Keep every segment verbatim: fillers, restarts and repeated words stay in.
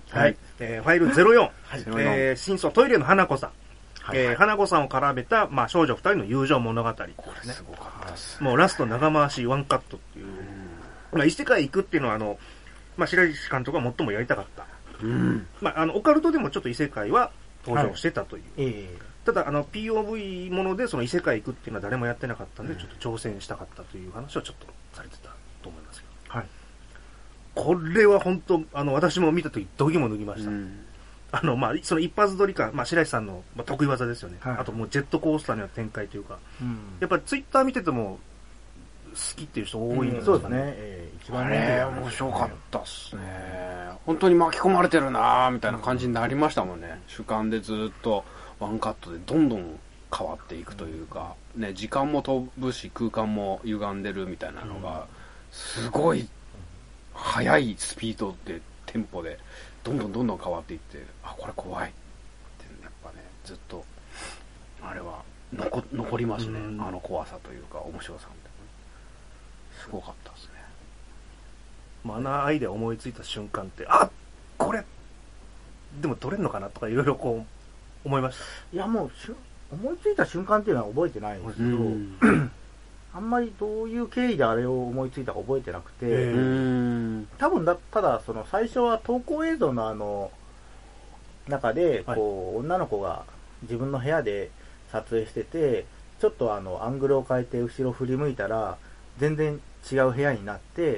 はい。えー、ファイルゼロよん。はい。えー、真相トイレの花子さん。はいはい、えー、花子さんを絡めた、まあ、少女二人の友情物語、ね。 これすごかったっす、 ね。もうラスト長回しワンカットっていう。うまあ、異世界行くっていうのは、あの、まあ、白石監督が最もやりたかった。うん。まあ、あの、オカルトでもちょっと異世界は登場してたという。はい、えー、ただ、あの、ピーオーブイ ものでその異世界行くっていうのは誰もやってなかったんで、うん、ちょっと挑戦したかったという話をちょっとされてたと思いますけど。はい。これは本当、あの、私も見たとき、度肝抜きました。うん、あの、まあ、その一発撮りか、まあ、白石さんの、まあ、得意技ですよね。はい、あともうジェットコースターの展開というか、うん、やっぱりツイッター見てても、好きっていう人多いんですよね。うん、そうですね。 えー、一番ね、面白かったっすね。本当に巻き込まれてるなーみたいな感じになりましたもんね。主観でずっとワンカットでどんどん変わっていくというか、ね、時間も飛ぶし、空間も歪んでるみたいなのが、すごい、速いスピードでテンポでどんどんどんどん変わっていって、あ、これ怖いってやっぱね、ずっとあれは残残りますね、うん、あの怖さというか面白さみたいな。すごかったですね。 マナーアイデア思いついた瞬間って、あ、これでも撮れるのかなとかいろいろこう思いました。 いやもう思いついた瞬間っていうのは覚えてないんですけど、うんあんまりどういう経緯であれを思いついたか覚えてなくて、多分だ、ただその最初は投稿映像のあの中でこう、はい、女の子が自分の部屋で撮影してて、ちょっとあのアングルを変えて後ろ振り向いたら全然違う部屋になって、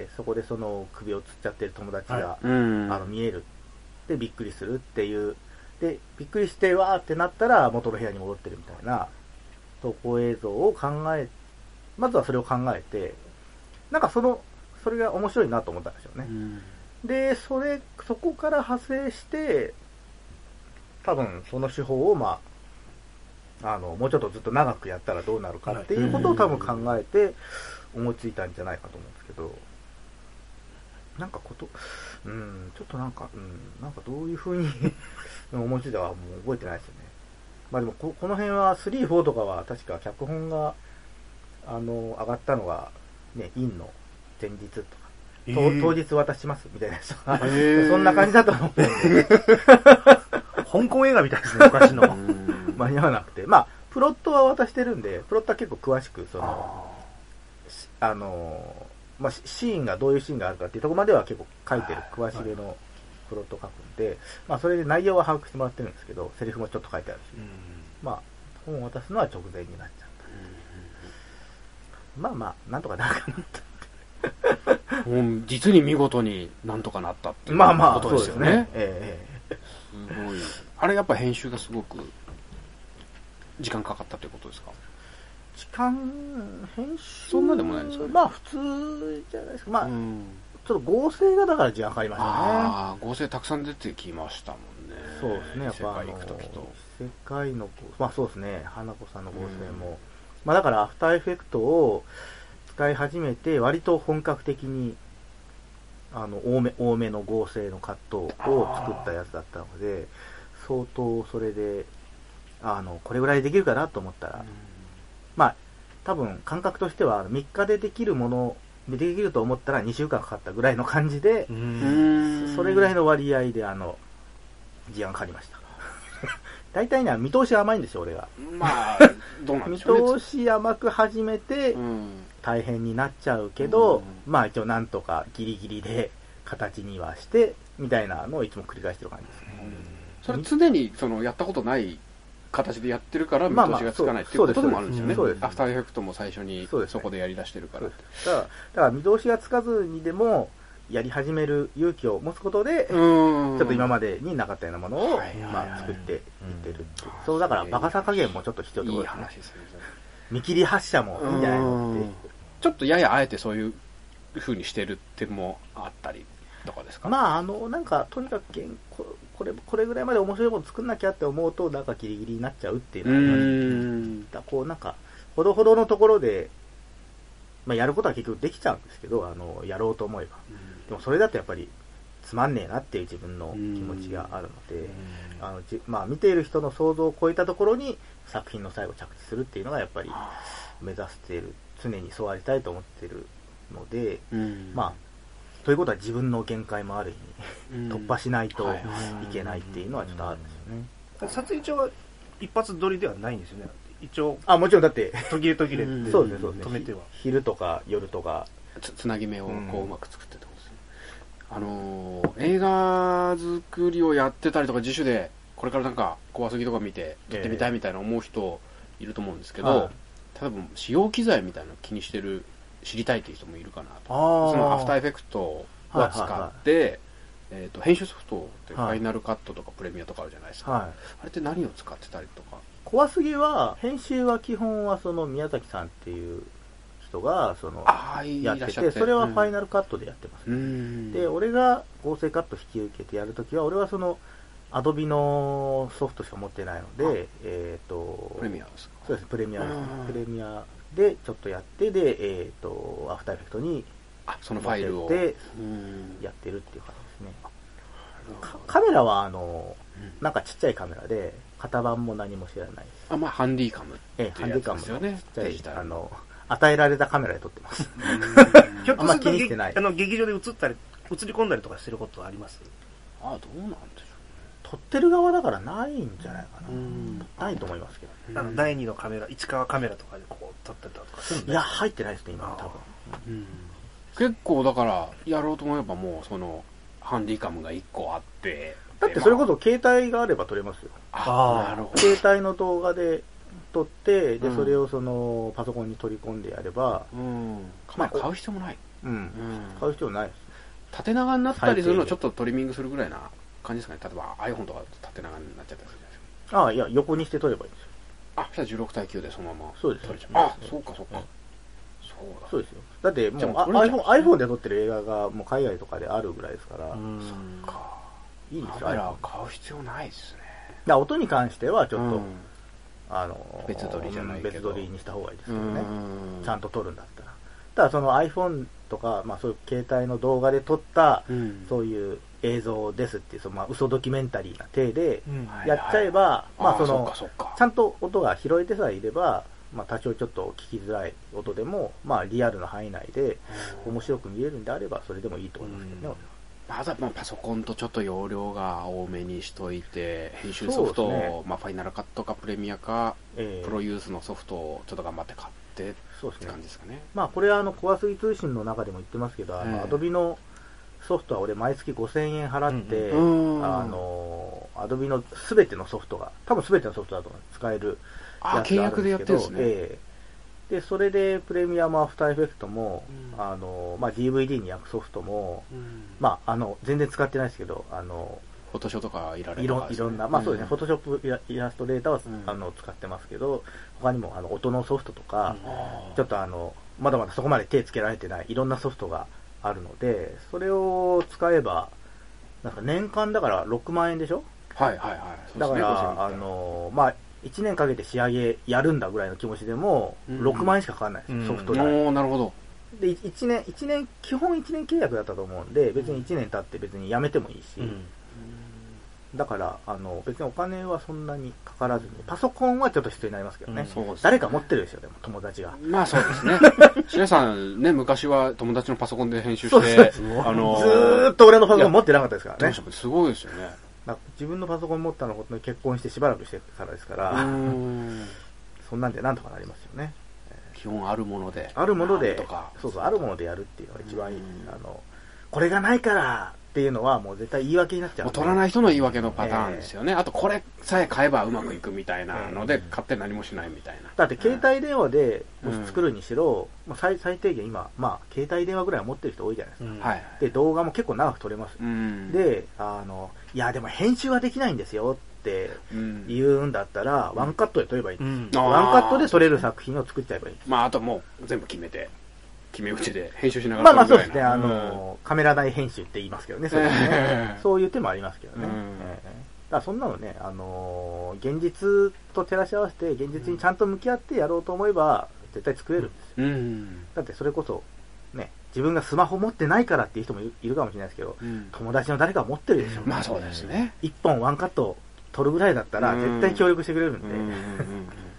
そこでその首をつっちゃってる友達が、はい、あの見えるでびっくりするっていう、でびっくりしてわーってなったら元の部屋に戻ってるみたいな投稿映像を考えて、まずはそれを考えて、なんかその、それが面白いなと思ったんですよね。うん、で、それ、そこから派生して、多分その手法を、まあ、あの、もうちょっとずっと長くやったらどうなるかっていうことを多分考えて思いついたんじゃないかと思うんですけど、なんかこと、うん、ちょっとなんか、うん、なんかどういう風に思いついたかはもう覚えてないですよね。まあでもこ、この辺はスリー、フォーとかは確か脚本が、あの上がったのがね、院の前日とか、えー、当日渡しますみたいな人が、えー、そんな感じだと思って香港映画みたいですね、昔の間に合わなくて、まあプロットは渡してるんで、プロットは結構詳しくその あ, あのまあシーンがどういうシーンがあるかっていうところまでは結構書いてる詳しげのプロット書くんで、まあそれで内容は把握してもらってるんですけど、セリフもちょっと書いてあるし、まあ本を渡すのは直前になっちゃう。まあまあ、なんとかなるかなと。うん、実に見事になんとかなったっていうことですよね。まあまあ、そうですね。ええ、すごい。あれやっぱ編集がすごく時間かかったということですか？ 時間、編集そんなでもないんですかね。 まあ普通じゃないですか。まあ、うん、ちょっと合成がだから時間かかりましたね。ああ、合成たくさん出てきましたもんね。 そうですね。やっぱあの、世界の、まあそうですね。花子さんの合成も。うん、まあだからアフターエフェクトを使い始めて割と本格的にあの多め多めの合成のカットを作ったやつだったので、相当それであのこれぐらいできるかなと思ったら、うん、まあ多分感覚としてはみっかでできるものでできると思ったらにしゅうかんかかったぐらいの感じで、うん、それぐらいの割合であの時間かかりました。大体ね、見通し甘いんですよ、俺が。 まあ、どうなんでしょうね。 見通し甘く始めて、大変になっちゃうけど、うん、まあ一応なんとかギリギリで形にはして、みたいなのをいつも繰り返してる感じですね。うん、 それ常に、その、やったことない形でやってるから、見通しがつかないっていうことでもあるんですよね。そうです。アフターエフェクトも最初にそこでやり出してるから。 だから、だから見通しがつかずにでも、やり始める勇気を持つことで、ちょっと今までになかったようなものを、まあ、作っていってるっていう。そう、だからバカさ加減もちょっと必要ってことですね。いい話ですね。見切り発車もいいんじゃないのって。 ちょっとややあえてそういう風にしてるってもあったりとかですか？ まあ、あの、なんか、とにかくこ、これ、これぐらいまで面白いもの作んなきゃって思うと、なんかギリギリになっちゃうっていうのはありますね。こう、なんか、ほどほどのところで、まあ、やることは結局できちゃうんですけど、あの、やろうと思えば。でもそれだとやっぱりつまんねえなっていう自分の気持ちがあるので、あのじまあ、見ている人の想像を超えたところに作品の最後着地するっていうのがやっぱり目指している、常にそうありたいと思っているので、まあということは自分の限界もある意味、うん、突破しないといけないっていうのはちょっとあるんですよね。 撮影中は一発撮りではないんですよね。一応あもちろんだって途切れ途切れってそうですねそうですね止めては昼とか夜とかつ, つなぎ目をこううまく作ってってことですね、うん、あのー、映画作りをやってたりとか自主でこれからなんか怖すぎとか見て撮ってみたいみたいな思う人いると思うんですけど、えー、例えば使用機材みたいなの気にしてる知りたいっていう人もいるかなと。そのアフターエフェクトを使って、はいはいはい、えー、と編集ソフトってファイナルカットとかプレミアとかあるじゃないですか、はい、あれって何を使ってたりとか。 怖すぎは編集は基本はその宮崎さんっていう人がそのやってて、それはファイナルカットでやってます、ね、うん、で俺が合成カット引き受けてやるときは俺はそのアドビのソフトしか持ってないので、えっ、ー、とプレミアですか。 そうですプレミアです、ね、プレミアでちょっとやってでえっ、ー、とアフターエフェクトにあそのファイルをでやってるっていう感じですね。カメラはあのなんかちっちゃいカメラで型番も何も知らないです。 あまあハンディカムっていうやつですよね。 ええ、ハンディカムのちっちゃいデジタルあの与えられたカメラで撮ってます。 ひょっとするとあの劇場で映ったり映り込んだりとかしてることはあります？ ああどうなんでしょうね。 撮ってる側だからないんじゃないかな。ないと思いますけど。 あのだいにのカメラ、市川カメラとかでこう撮ってたとかするんだ。 いや入ってないですね今多分。 うん、結構だからやろうと思えばもうそのハンディカムがいっこあって。 だってそれこそ携帯があれば撮れますよ。 ああ、なるほど。 携帯の動画で撮って、で、それをそのパソコンに取り込んでやれば、 うん。まあ、買う必要もない。 うん。うん、買う必要ないです。 縦長になったりするのをちょっとトリミングするぐらいな感じですかね。例えば iPhone とか縦長になっちゃったりするじゃないですか。 ああ、いや、横にして撮ればいいんですよ。 あ、そしたらじゅうろくたいきゅうでそのまま撮れちゃう。 あ、そうかそうか。 そうだ。そうですよ。だってもう iPhone, iPhone で撮ってる映画がもう海外とかであるぐらいですから。 そっか。 いいですよ。 カメラ買う必要ないですね。 だ音に関してはちょっと、うん、あの別撮りじゃないけど別撮りにした方がいいですけどね。ちゃんと撮るんだったら。ただその iPhone とか、まあ、そういう携帯の動画で撮った、うん、そういう映像ですっていう、そのまあ嘘ドキュメンタリーな体でやっちゃえば、うん、まあそのちゃんと音が拾えてさえいれば、まあ、多少ちょっと聞きづらい音でも、まあ、リアルな範囲内で面白く見えるんであればそれでもいいと思いますけどね。うんまだまあパソコンとちょっと容量が多めにしといて編集ソフトを、ねまあ、ファイナルカットかプレミアか、えー、プロユースのソフトをちょっと頑張って買ってって感じですかね。 まあこれはあの怖すぎ通信の中でも言ってますけど、あの、えー、アドビのソフトは俺毎月ごせんえん払って、うんうん、あのアドビの全てのソフトが多分全てのソフトだと使えるやつがあるんですけど、あ契約でやってるんですね。えーでそれでプレミアもアフターエフェクトも、うん、あのまあ、ディーブイディー に焼くソフトも、うん、まあ、あの全然使ってないですけど、あのフォトショーとかいられる、 ね、いろいろんな、まあそうですね、フォトショップイラストレーターは、うん、あの使ってますけど、他にもあの音のソフトとか、うん、ちょっとあのまだまだそこまで手つけられてないいろんなソフトがあるので、それを使えばなんか年間だからろくまんえんでしょ。 はいはいはい。 だから、あのまあいちねんかけて仕上げやるんだぐらいの気持ちでもろくまんえんしかかかんないです、うん、ソフト代。 おー、なるほど。 でいちねんいちねん基本いちねん契約だったと思うんで、別にいちねん経って別に辞めてもいいし、うん、だからあの別にお金はそんなにかからずに、パソコンはちょっと必要になりますけどね、うん、ね誰か持ってるでしょ、でも友達が。 まあそうですね。白さんね、昔は友達のパソコンで編集して、 あのー、ずーっと俺のパソコン持ってなかったですからね。 すごいですよね。 自分のパソコン持ったのは結婚してしばらくしてからですから、んそんなんでなんとかなりますよね。 基本あるものであるものでそうそうあるものでやるっていうのが一番いい。あのこれがないからっていうのはもう絶対言い訳になっちゃう、ね、 もう取らない人の言い訳のパターンですよね、えー、あとこれさえ買えばうまくいくみたいなので、えー、買って何もしないみたいな。 だって携帯電話でもし作るにしろ、うん、最, 最低限今、まあ、携帯電話ぐらいは持ってる人多いじゃないですか、うん、で動画も結構長く撮れます、うん、であのいやでも編集はできないんですよって言うんだったら、うん、ワンカットで撮ればいいんです、うん、ワンカットで撮れる作品を作っちゃえばいいんです。 まああともう全部決めて決め打ちで編集しながらまあまあそうですね、あの、うん、カメラ内編集って言いますけどね、それねそういう手もありますけどね、うんえー、だからそんなのね、あのー、現実と照らし合わせて現実にちゃんと向き合ってやろうと思えば絶対作れるんですよ、うん、だってそれこそね、自分がスマホ持ってないからっていう人もいるかもしれないですけど、うん、友達の誰か持ってるでしょ、 まあそうですね、 一本ワンカット撮るぐらいだったら絶対協力してくれるんで、うんうんうんうん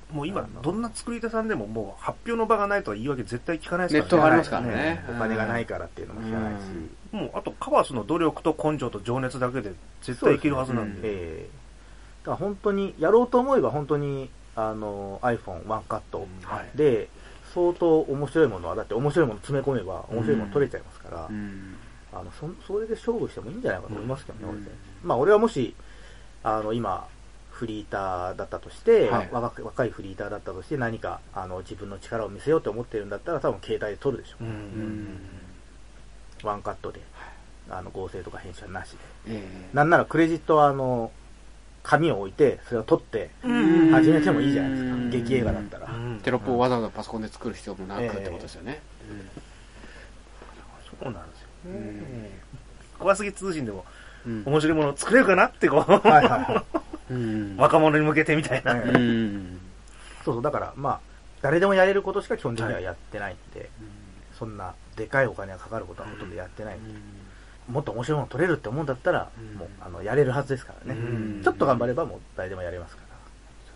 もう今、どんな作り手さんでももう発表の場がないとは言い訳絶対聞かないですからね。 ネットがありますからね。 お金がないからっていうのも聞かないし。 もう、あと、カワスの努力と根性と情熱だけで絶対いけるはずなんで。 ええー。だから本当に、やろうと思えば本当に、あの、iPhone ワンカットで、相当面白いものは、だって面白いもの詰め込めば面白いもの取れちゃいますから、うん、あの、そ、それで勝負してもいいんじゃないかと思いますけどね、うん、俺まあ、俺はもし、あの、今、フリーターだったとして、はい、若, 若いフリーターだったとして何かあの自分の力を見せようと思ってるんだったら多分携帯で撮るでしょう、うんうん、ワンカットであの合成とか編集はなしで、えー、なんならクレジットはあの紙を置いてそれを撮って始めてもいいじゃないですか、劇映画だったらテロップをわざわざパソコンで作る必要もなくってことですよね、えーうん、 そうなんですよ、うん、怖すぎ通信でも、うん、面白いものを作れるかなってこうはいはいはいうん、若者に向けてみたいな、うん、 そうそうだからまあ誰でもやれることしか基本的にはやってないんで、はい、そんなでかいお金がかかることはほとんどやってないんで、うん、もっと面白いもの取れるって思うんだったら、うん、もうあのやれるはずですからね、うん、ちょっと頑張ればもう誰でもやれますから、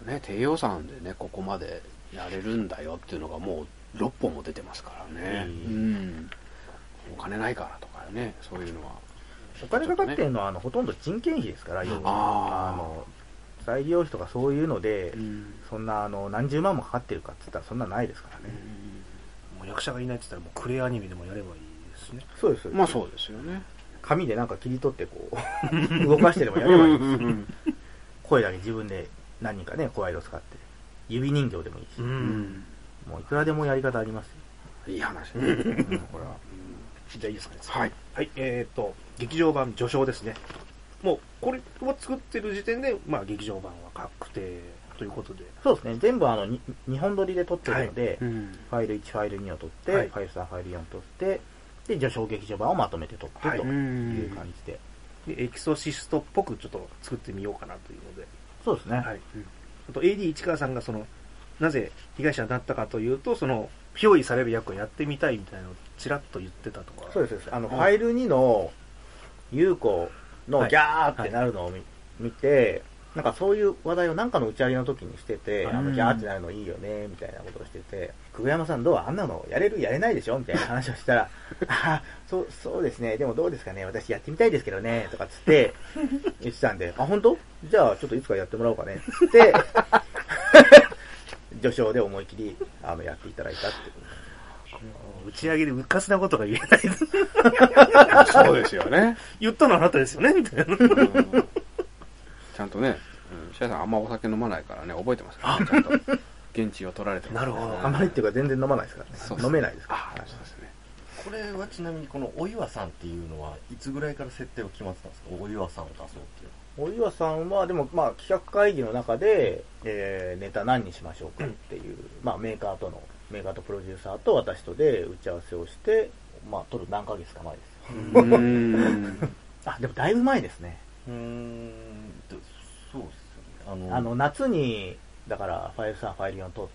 ね、低予算でねここまでやれるんだよっていうのがもうろっぽんも出てますからね、うん、お金ないからとかねそういうのはお金かかってるのは、ね、あのほとんど人件費ですから要はあの材料費とかそういうので、うん、そんなあの何十万もかかってるかって言ったらそんなないですからね、 うん、もう役者がいないって言ったらもうクレアアニメでもやればいいですね。 そうですまあそうですよね。 紙でなんか切り取ってこう動かしてでもやればいいです声だけ自分で何人かね声色使って指人形でもいいし、うん、もういくらでもやり方ありますよ。 いい話ね、うん、 これは、うん、じゃあいいですかね。 はい、 はい、えーと劇場版序章ですね。もうこれを作ってる時点で、まあ、劇場版は確定ということで。 そうですね。全部あのににほん撮りで撮ってるので、はいうん、ファイルいち、ファイルにを撮って、はい、ファイルさん、ファイルよん撮って、で、序章劇場版をまとめて撮って、はい、という感じで。 で、エキソシストっぽくちょっと作ってみようかなというので。 そうですね。はい。 うん、あと エーディー 市川さんがその、なぜ被害者になったかというと、その、憑依される役をやってみたいみたいなのをちらっと言ってたとか。 そうです。あの、ファイルにの優子のギャーってなるのを 見,、はい、見て、なんかそういう話題をなんかの打ち上げの時にしてて、あのギャーってなるのいいよねみたいなことをしてて、久我山さんどうあんなのやれるやれないでしょみたいな話をしたら、あそうそうですね、でもどうですかね、私やってみたいですけどねとかつって言ってたんで、あ本当？じゃあちょっといつかやってもらおうかねってって序章で思い切りあのやっていただいたって。 打ち上げでうっかすなことが言えないそうですよね。 言ったのあなたですよねみたいな、うん、 ちゃんとね、シャイさんあんまお酒飲まないからね覚えてますからね。ちゃんと現地を取られてます、 ね、なるほど。 あまりっていうか全然飲まないですからね。そうそう飲めないですから、 あそうですね。 これはちなみにこのお岩さんっていうのはいつぐらいから設定を決まってたんですか？お岩さんを出そうっていう。 お岩さんはでもまあ企画会議の中で、えー、ネタ何にしましょうかっていう、うん、まあメーカーとのメーカーとプロデューサーと私とで打ち合わせをして、まあ撮る何ヶ月か前ですよ。うーんあでもだいぶ前ですね。 うーんそうですよね。あのあの夏にだからファイルさんファイルよん撮って、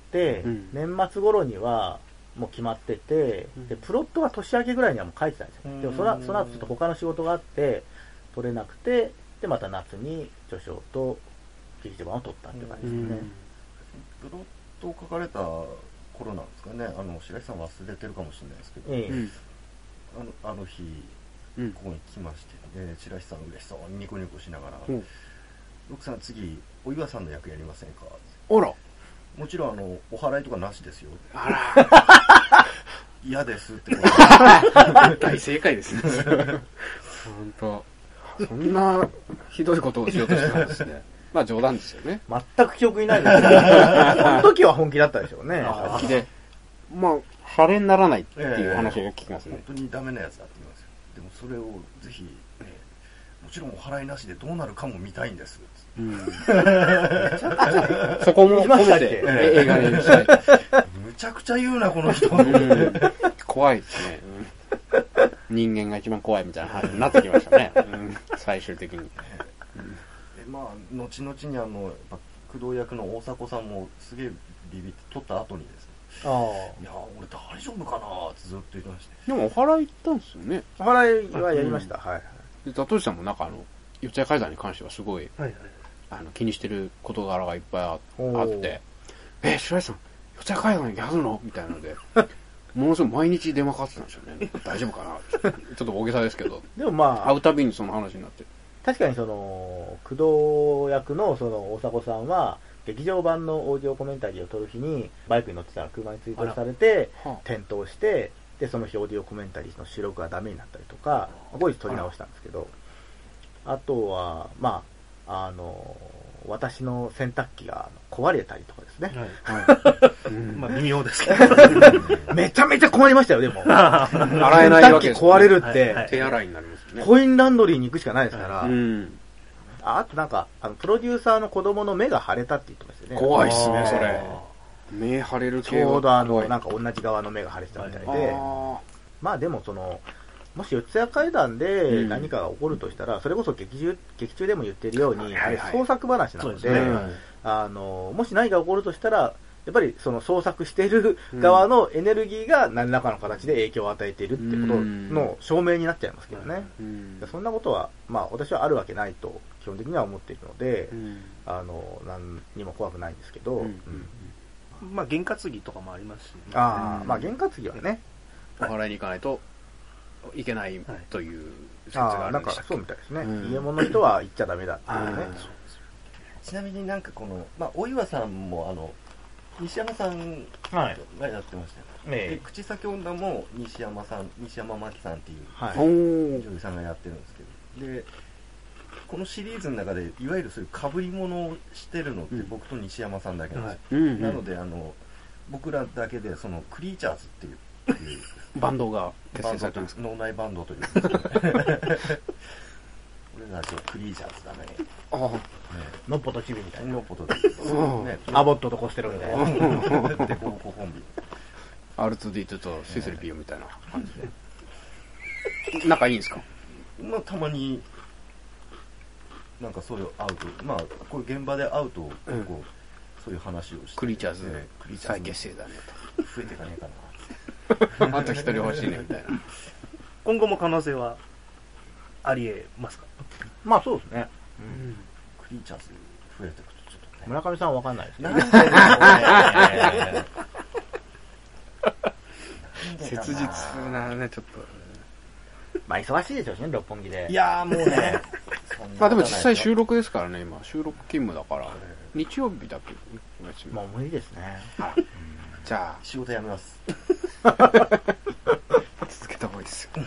うん、年末頃にはもう決まってて、うん、でプロットは年明けぐらいにはもう書いてたんですよ。でもそのその後ちょっと他の仕事があって撮れなくて、でまた夏に序章と劇場版を撮ったっていう感じですね。 プロットを書かれた頃なんですかね。あの白石さん忘れてるかもしれないですけど、ええ、あのあの日、うん、ここに来まして、ね、白石さん嬉しそうにニコニコしながら、うん、六さん次お岩さんの役やりませんか。 あらもちろんあのお祓いとかなしですよ。 あら嫌ですってこと大正解ですね。本当そんなひどいことをしようとしてたんですね。まあ冗談ですよね。 全く記憶にないですけど、その時は本気だったでしょうね。 本気で。まあ、シャレにならないっていう話を聞きますね。 えー、本当にダメなやつだって言いますよ。でもそれをぜひ、ね、もちろんお祓いなしでどうなるかも見たいんです。うん、 そこも込めて映画にしたい。 むちゃくちゃ言うな、この人。 うん、怖いですね。うん、人間が一番怖いみたいな話になってきましたね。うん、最終的に。うんまあ、後々にあのやっぱ工藤役の大迫さんもすげえビビって撮った後にですね、あいや俺大丈夫かなってずっと言ってました。 でもお祓い行ったんですよね。 お祓いはやりました、うん、はいでザトシさんもなんかあの四谷怪談に関してはすごい、はいはい、あの気にしてる事柄がいっぱい あ, あってえ、白石さん、四谷海岸やるのみたいなので、ものすごい毎日電話かかってたんですよね。大丈夫かなちょっと大げさですけど。 でもまあ、 会うたびにその話になって。 確かにその、工藤役のその大迫さんは、劇場版のオーディオコメンタリーを撮る日に、バイクに乗ってたら車に追突されて、転倒して、で、その日オーディオコメンタリーの収録がダメになったりとか、後日撮り直したんですけど、あとは、まあ、あの、私の洗濯機が壊れたりとかですね。はいはい、まあ微妙ですけど。めちゃめちゃ困りましたよ、でも。 洗えないわけです、ね。 洗濯機壊れるって、 手洗いになりますよね。 コインランドリーに行くしかないですから。 はいうん、 あとなんか、あの、プロデューサーの子供の目が腫れたって言ってましたよね。 怖いっすね、それ。目腫れる系ちょうどあの、なんか同じ側の目が腫れてたみたいで。まあでもその、もし四谷怪談で何かが起こるとしたら、うん、それこそ劇中、劇中でも言ってるように、あれ創作話なので、ね、あの、もし何かが起こるとしたら、やっぱりその創作している側のエネルギーが何らかの形で影響を与えているってことの証明になっちゃいますけどね。うん、そんなことは、まあ私はあるわけないと基本的には思っているので、うん、あの、何にも怖くないんですけど、うんうん、まあ験担ぎとかもありますし、ね、 ああ、まあ験担ぎはね。 お祓いに行かないと、いけないという説があるんでしたっけ。 あ、なんかそうみたいですね。うん、家元の人は行っちゃダメだっていうね。 ちなみになんかこの、まあ、お岩さんもあの、西山さんがやってましたよ、はい、で口先女も西山さん、西山真紀さんっていう、はい、女優さんがやってるんですけど、で、このシリーズの中で、いわゆるそういう被り物をしてるのって僕と西山さんだけなんですよ。うん、なので、あの、僕らだけで、その、クリーチャーズっていう、 バンドが結成されたんですか？ 脳内バンドという。俺らちょっとクリーチャーズだね。 ああ、ね、のっぽとちびみたいな。 のっぽとちび。 ね、アボットとコステロみたいな。 デコボココンビ。 アールツーディーツー と シースリーピーオー みたいな感じで。仲いいんですか？ まあ、たまに、なんかそういう会うと、まあ、こういう現場で会うと、結構、そういう話をして。 クリーチャーズ、再結成だねと。増えていかねえかな。 あんた一人欲しいねみたいな。 今後も可能性はありえますか？ まあそうですね。 うん、クリーチャーズ増えていくとちょっとね。 村上さんは分かんないですね。 切実なね、ちょっと。 まあ忙しいでしょうしね、六本木で。 いやーもうね。 まあでも実際収録ですからね、今。収録勤務だから。日曜日だけ。 まあ無理ですね。 じゃあ仕事辞めます。 続けた方がいいですよ。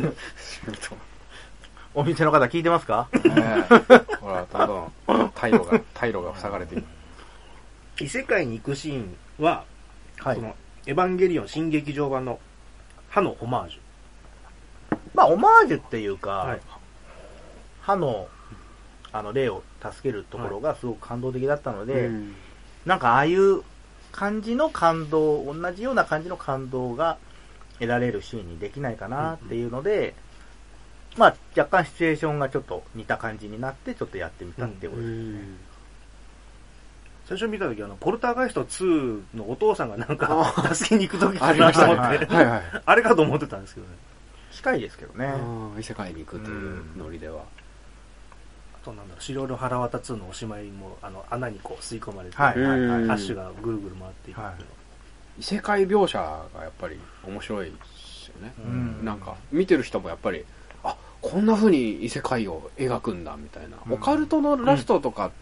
お店の方聞いてますか？ ね、ほら、どんどん退路が退路が塞がれている。 異世界に行くシーンは、はい、そのエヴァンゲリオン新劇場版の歯のオマージュ。 まあオマージュっていうか、はい、歯のあの霊を助けるところがすごく感動的だったので、はいうん、なんかああいう感じの感動、同じような感じの感動が得られるシーンにできないかなっていうので、うん、まあ若干シチュエーションがちょっと似た感じになってちょっとやってみたっていうことですね。うん、 最初見た時あのポルターガイストツーのお父さんがなんか助けに行く時かなと思って、はいはい、あれかと思ってたんですけどね。 近いですけどね。 異世界に行くというノリでは。 あとなんだろう、シロルハラワタツーのおしまいもあの穴にこう吸い込まれて、はいはいはい、ハッシュがぐるぐる回っていく、はい、 異世界描写がやっぱり面白いですよね。うんなんか見てる人もやっぱりあこんな風に異世界を描くんだみたいな、うん、オカルトのラストとかって、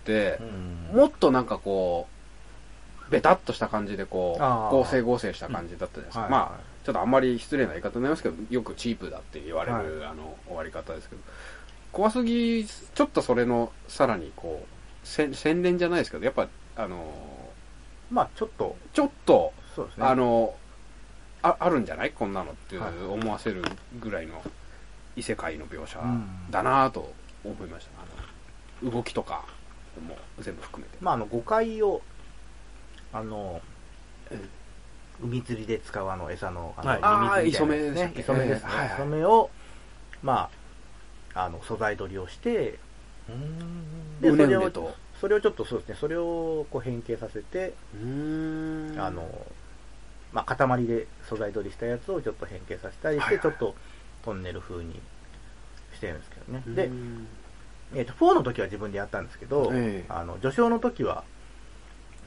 うん、もっとなんかこうベタっとした感じでこう合成合成した感じだったじゃないですか、うんはいはい、まあちょっとあんまり失礼な言い方になりますけどよくチープだって言われる、はい、あの終わり方ですけど怖すぎちょっとそれのさらにこう洗練じゃないですけどやっぱあのまあちょっとちょっとそうですねあの あ, あるんじゃないこんなのっていう思わせるぐらいの異世界の描写だなと思いました、あの動きとかも全部含めてまああの誤解をあの、うん、海釣りで使うあの餌のあの、 はい、 ミミズみたいなですね磯目ですね、磯目をまああの素材取りをしてでそれをとそれをちょっとそうですねそれをこう変形させてうーんあのまあ塊で素材取りしたやつをちょっと変形させたりして、はいはい、ちょっとトンネル風にしてるんですけどねで、えー、とフォーの時は自分でやったんですけど、えー、あの序章の時は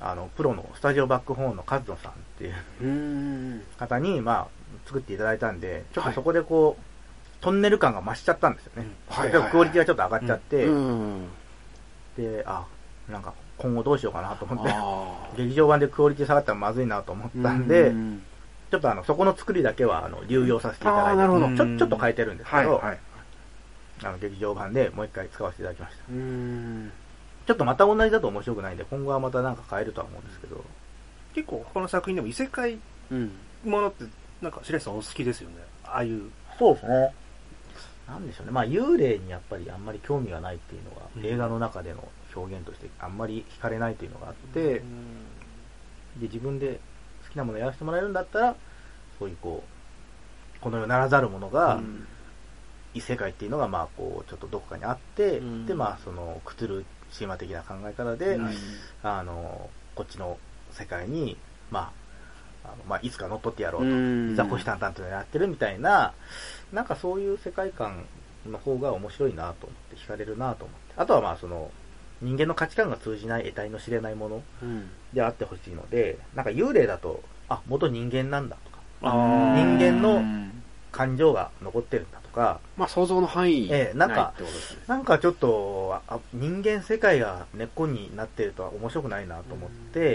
あの、プロのスタジオバックホーンのカズノさんっていう方に、まあ、作っていただいたんで、ちょっとそこでこう、はい、トンネル感が増しちゃったんですよね。はいはいはい、クオリティがちょっと上がっちゃって、うん、で、あ、なんか今後どうしようかなと思って、劇場版でクオリティ下がったらまずいなと思ったんで、んちょっとあの、そこの作りだけは、あの、流用させていただいて、ちょ、ちょっと変えてるんですけど、はいはい、あの、劇場版でもう一回使わせていただきました。うんちょっとまた同じだと面白くないんで、今後はまたなんか変えるとは思うんですけど。 結構他の作品でも異世界ものって、なんか白石さんお好きですよね。ああいう。 そうですね。なんでしょうね。まあ幽霊にやっぱりあんまり興味がないっていうのが、うん、映画の中での表現としてあんまり惹かれないというのがあって、うん、で、自分で好きなものをやらせてもらえるんだったら、そういうこう、この世ならざるものが、うん、異世界っていうのがまあこう、ちょっとどこかにあって、うん、でまあその、クトゥル神話的な考え方で、うん、あのこっちの世界に、まあ、あのまあ、いつか乗っ取ってやろうと、いざ虎視眈々とやってるみたいな、なんかそういう世界観の方が面白いなと思って、惹かれるなと思って。あとはまあ、その、人間の価値観が通じない得体の知れないものであってほしいので、うん、なんか幽霊だと、あ、元人間なんだとか、人間の感情が残ってるんだとか、 まあ想像の範囲ええ、なんか、なんかちょっとあ、人間世界が根っこになってるとは面白くないなと思って、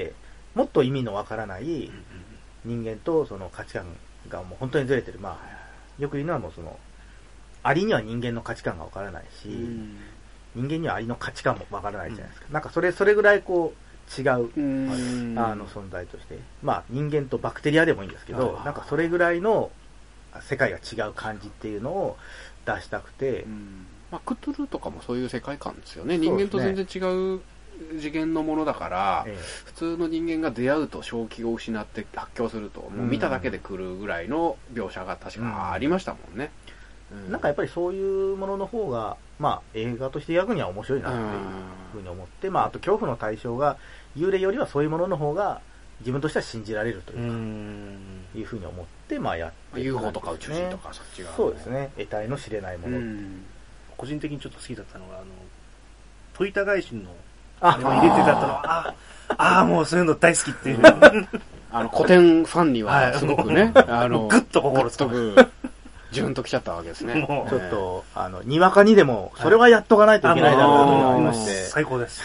もっと意味のわからない人間とその価値観がもう本当にずれてる。まあ、よく言うのはもうその、アリには人間の価値観がわからないし、人間にはアリの価値観もわからないじゃないですか。なんかそれ、それぐらいこう、違う、あの存在として。まあ人間とバクテリアでもいいんですけど、なんかそれぐらいの世界が違う感じっていうのを出したくて、うん、 まあ、クトゥルとかもそういう世界観ですよね。人間と全然違う次元のものだから、ええ、普通の人間が出会うと正気を失って発狂すると、もう見ただけで来るぐらいの描写が確かありましたもんね。 うん、なんかやっぱりそういうものの方が、まあ映画として役には面白いなっていうふうに思って、まああと恐怖の対象が幽霊よりはそういうものの方が自分としては信じられるというか、いうふうに思って、まあやって、 ね、ユーフォー とか宇宙人とかそっち側。 そうですね。得体の知れないもの。 個人的にちょっと好きだったのが、あの、トイタ外神の、あれを入れてたのは、ああ、もうそういうの大好きっていう。 あの、古典ファンにはすごくね、あの、 グッと心つく。 ジュンときちゃったわけですね。 もうちょっと、あの、にわかにでも、それはやっとかないといけないだろうと思いまして。 最高です。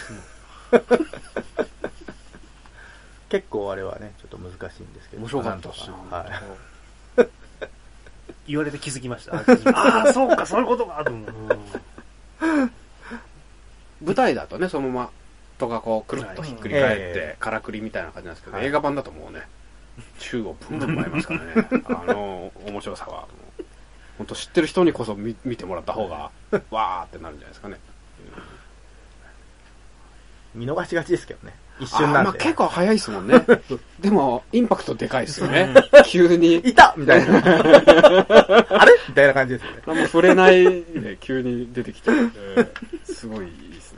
結構あれはね、ちょっと難しいんですけど。 面白かったですよ。はい。 言われて気づきました。ああ、そうか、そういうことか、と思う。 舞台だとね、そのまま、とかこう、くるっとひっくり返って、からくりみたいな感じなんですけど、映画版だともうね、宙をブンブン舞いますからね。あの、面白さは。本当知ってる人にこそ見、見てもらった方が、わーってなるんじゃないですかね。 見逃しがちですけどね。一瞬なんで。 まあ結構早いですもんね。でも、インパクトでかいですよね。急に。 いたみたいな。あれみたいな感じですよね。 もう触れないで急に出てきて、すごいいいですね。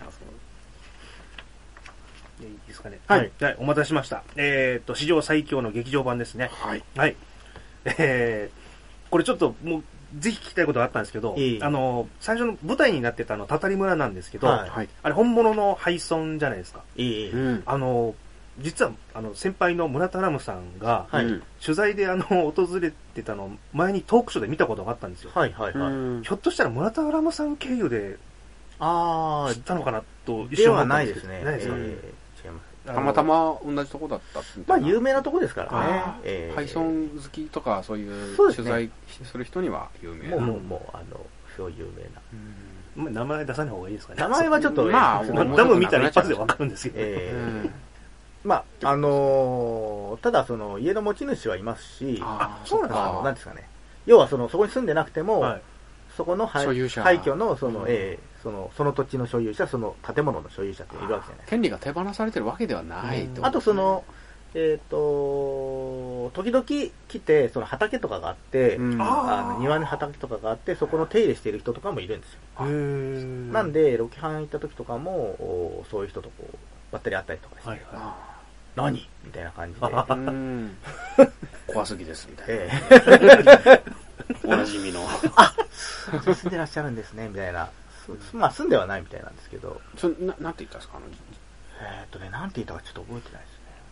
いいですかね。はい。はい、お待たせしました。えっと、史上最強の劇場版ですね。 はい。 はい。えー、これちょっともう、ぜひ聞きたいことがあったんですけど、いいあの、最初の舞台になってたの、たたり村なんですけど、はい、あれ本物の廃村じゃないですか。 いいうん、 あの、実は、あの、先輩の村田ラムさんが、はい、取材であの、訪れてたの、前にトークショーで見たことがあったんですよ。 はいはいはい。 ひょっとしたら村田ラムさん経由で、 ああ、 知ったのかなと一瞬思ったんですけど。ではないですね。 ないですかね。 えーたまたま同じとこだったみたいな。 まあ有名なとこですからね。 えー、ハイソン好きとかそういう取材する人には有名な。 もうもうもうあのすごい有名な。 名前出さない方がいいですかね。 名前はちょっとまあダム見たら一発でわかるんですけど。 えー、まああのー、ただその家の持ち主はいますし、 あ、そうなんですか。 なんですかね。要はそのそこに住んでなくても、はい、そこの廃墟のその、えーその、その土地の所有者、その建物の所有者っているわけじゃない。 権利が手放されてるわけではないと、ね。 あとその、えっ、ー、と、時々来て、その畑とかがあって、うん、あの庭に畑とかがあって、そこの手入れしている人とかもいるんですよ。 へなんで、ロケハン行った時とかも、そういう人とこう、ばったり会ったりとかして、はいはい、何みたいな感じで。 うん怖すぎです、みたいな。 ええ、おなじみの。 あ、住んでらっしゃるんですね、みたいな。まあ住んではないみたいなんですけど。 そななんて言ったんですかあのえーっとね、なんて言ったかちょっと覚えてないですね。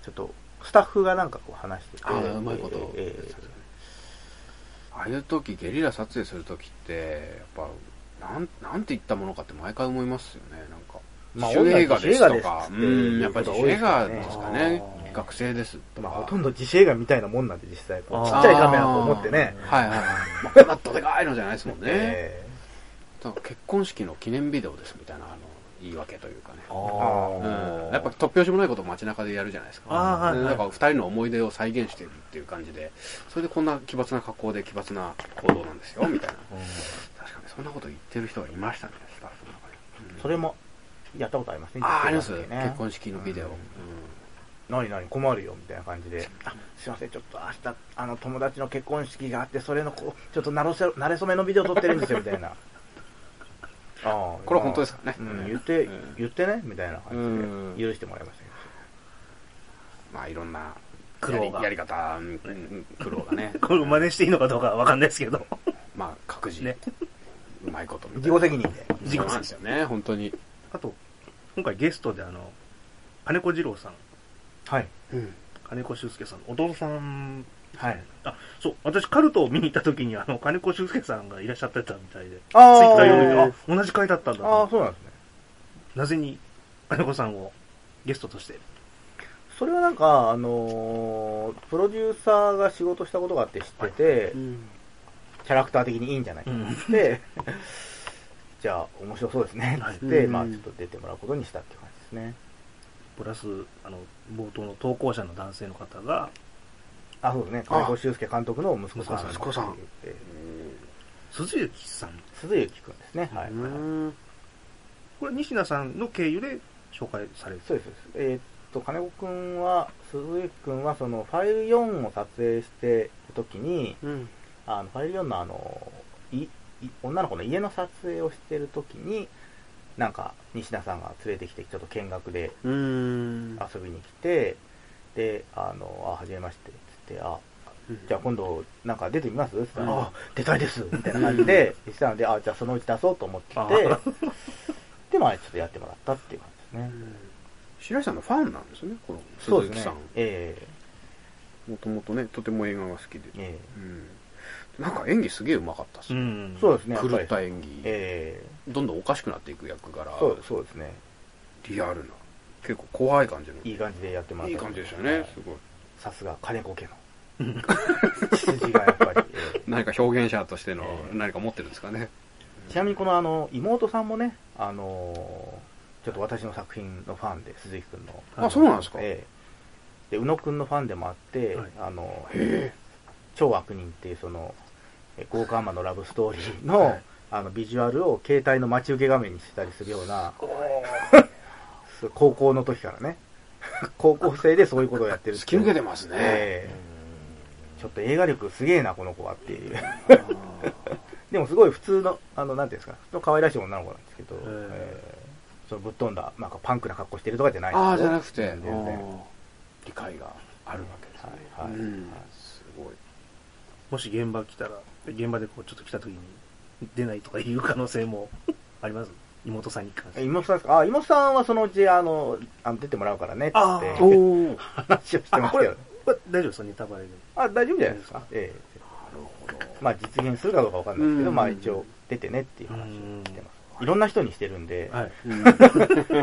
ちょっとスタッフがなんかこう話してて、 ああうまいこと、えーえー、ああいう時ゲリラ撮影する時ってやっぱなんなんて言ったものかって毎回思いますよね。なんかまあ、 自主映画ですとか、 うん、 やっぱり自主映画ですかね。学生ですとか。まあ、ほとんど自主映画みたいなもんなんで、実際。ちっちゃいカメラと思ってね。 はいはい。まあ、こんなどでかいのじゃないですもんね。えー、結婚式の記念ビデオですみたいな、あの、言い訳というかね。あうん、やっぱ突拍子もないことを街中でやるじゃないですか。あだから二人の思い出を再現してるっていう感じで、それでこんな奇抜な格好で奇抜な行動なんですよ、みたいな。確かにそんなこと言ってる人がいましたね、スタッフの中で。うん、それも、やったことありますね。 ああ、あります。結婚式のビデオ。 何何困るよみたいな感じで、あ、すいません、ちょっと明日、あの、友達の結婚式があって、それのこう、ちょっとなろせ、慣れ初めのビデオ撮ってるんですよ、みたいな。ああ。これは本当ですかね。 うん、言って、言ってね、みたいな感じで、許してもらいましたけど。 まあ、いろんな、苦労が。やり方、苦労がね。 これ真似していいのかどうかはわかんないですけど。 まあ、各自。ね。うまいこと自己責任で。 自己責任ですよね、本当に。 あと、今回ゲストであの、金子二郎さん。 はい。 うん。金子修介さん、お父さん。 はい。 あ、そう、私カルトを見に行った時に、あの、金子修介さんがいらっしゃってたみたいで。 ああ。 ツイッター読んで、あ、同じ回だったんだ。 ああ、そうなんですね。 なぜに、金子さんをゲストとして。 それはなんか、あのー、プロデューサーが仕事したことがあって知ってて、はいうん、キャラクター的にいいんじゃないかと思って、うん、じゃあ、面白そうですね、って言って、うん、まあちょっと出てもらうことにしたっていう感じですね。 プラス、あの、冒頭の投稿者の男性の方が、 あ、そうですね、金子修介監督の息子さん。 息子さん。鈴雪さん。 鈴雪くんですね。はい。 これ、西名さんの経由で紹介される。 そうです。えー、っと、金子くんは、鈴雪くんは、その、ファイルよんを撮影してるときに、うん、あの、ファイルよんのあの、い、女の子の家の撮影をしてるときに、なんか、西田さんが連れてきて、ちょっと見学で遊びに来て、で、あの、あ、はじめまして、つって、あ、じゃあ今度、なんか出てみますって言ったら、あ、出たいです、みたいな感じで、言ってたので、あ、じゃあそのうち出そうと思ってて、で、まあ、ちょっとやってもらったっていう感じですね。 白石さんのファンなんですね、この鈴木さん。 ええもともとね、とても映画が好きで。えーうんなんか演技すげえ上手かったっすね、うん。 そうですね。 狂った演技。えー、どんどんおかしくなっていく役柄。 そう、そうですね。 リアルな。結構怖い感じの。 いい感じでやってもらった。 いい感じでしたね、すごい。 さすが、金子家の。血筋がやっぱり。 えー、何か表現者としての何か持ってるんですかね。 えー、ちなみにこのあの、妹さんもね、あのー、ちょっと私の作品のファンで、鈴木くんの。 あ、そうなんですか。 えー、で、宇野くんのファンでもあって、はい、あの、超悪人っていうその、豪華アンマのラブストーリーの、はい、あのビジュアルを携帯の待ち受け画面にしたりするような高校の時からね高校生でそういうことをやってる突き抜けてますね、えー、ちょっと映画力すげえなこの子はっていうでもすごい普通のあのなんていうんですか普通の可愛らしい女の子なんですけど、えー、そのぶっ飛んだなんかパンクな格好してるとかじゃないですああじゃなくて全然理解があるわけですね、 はいはい、うん、 すごいもし現場来たら、現場でこうちょっと来た時に出ないとかいう可能性もあります妹さんに関して。 妹さんですかあ、妹さんはそのうちあの、あの出てもらうからねって話をしてますけど。 これ大丈夫ですかネタバレで。 あ、大丈夫じゃないですかええ。なるほど。まあ実現するかどうかわかんないですけど、まあ一応出てねっていう話をしてます。いろんな人にしてるんで、はい、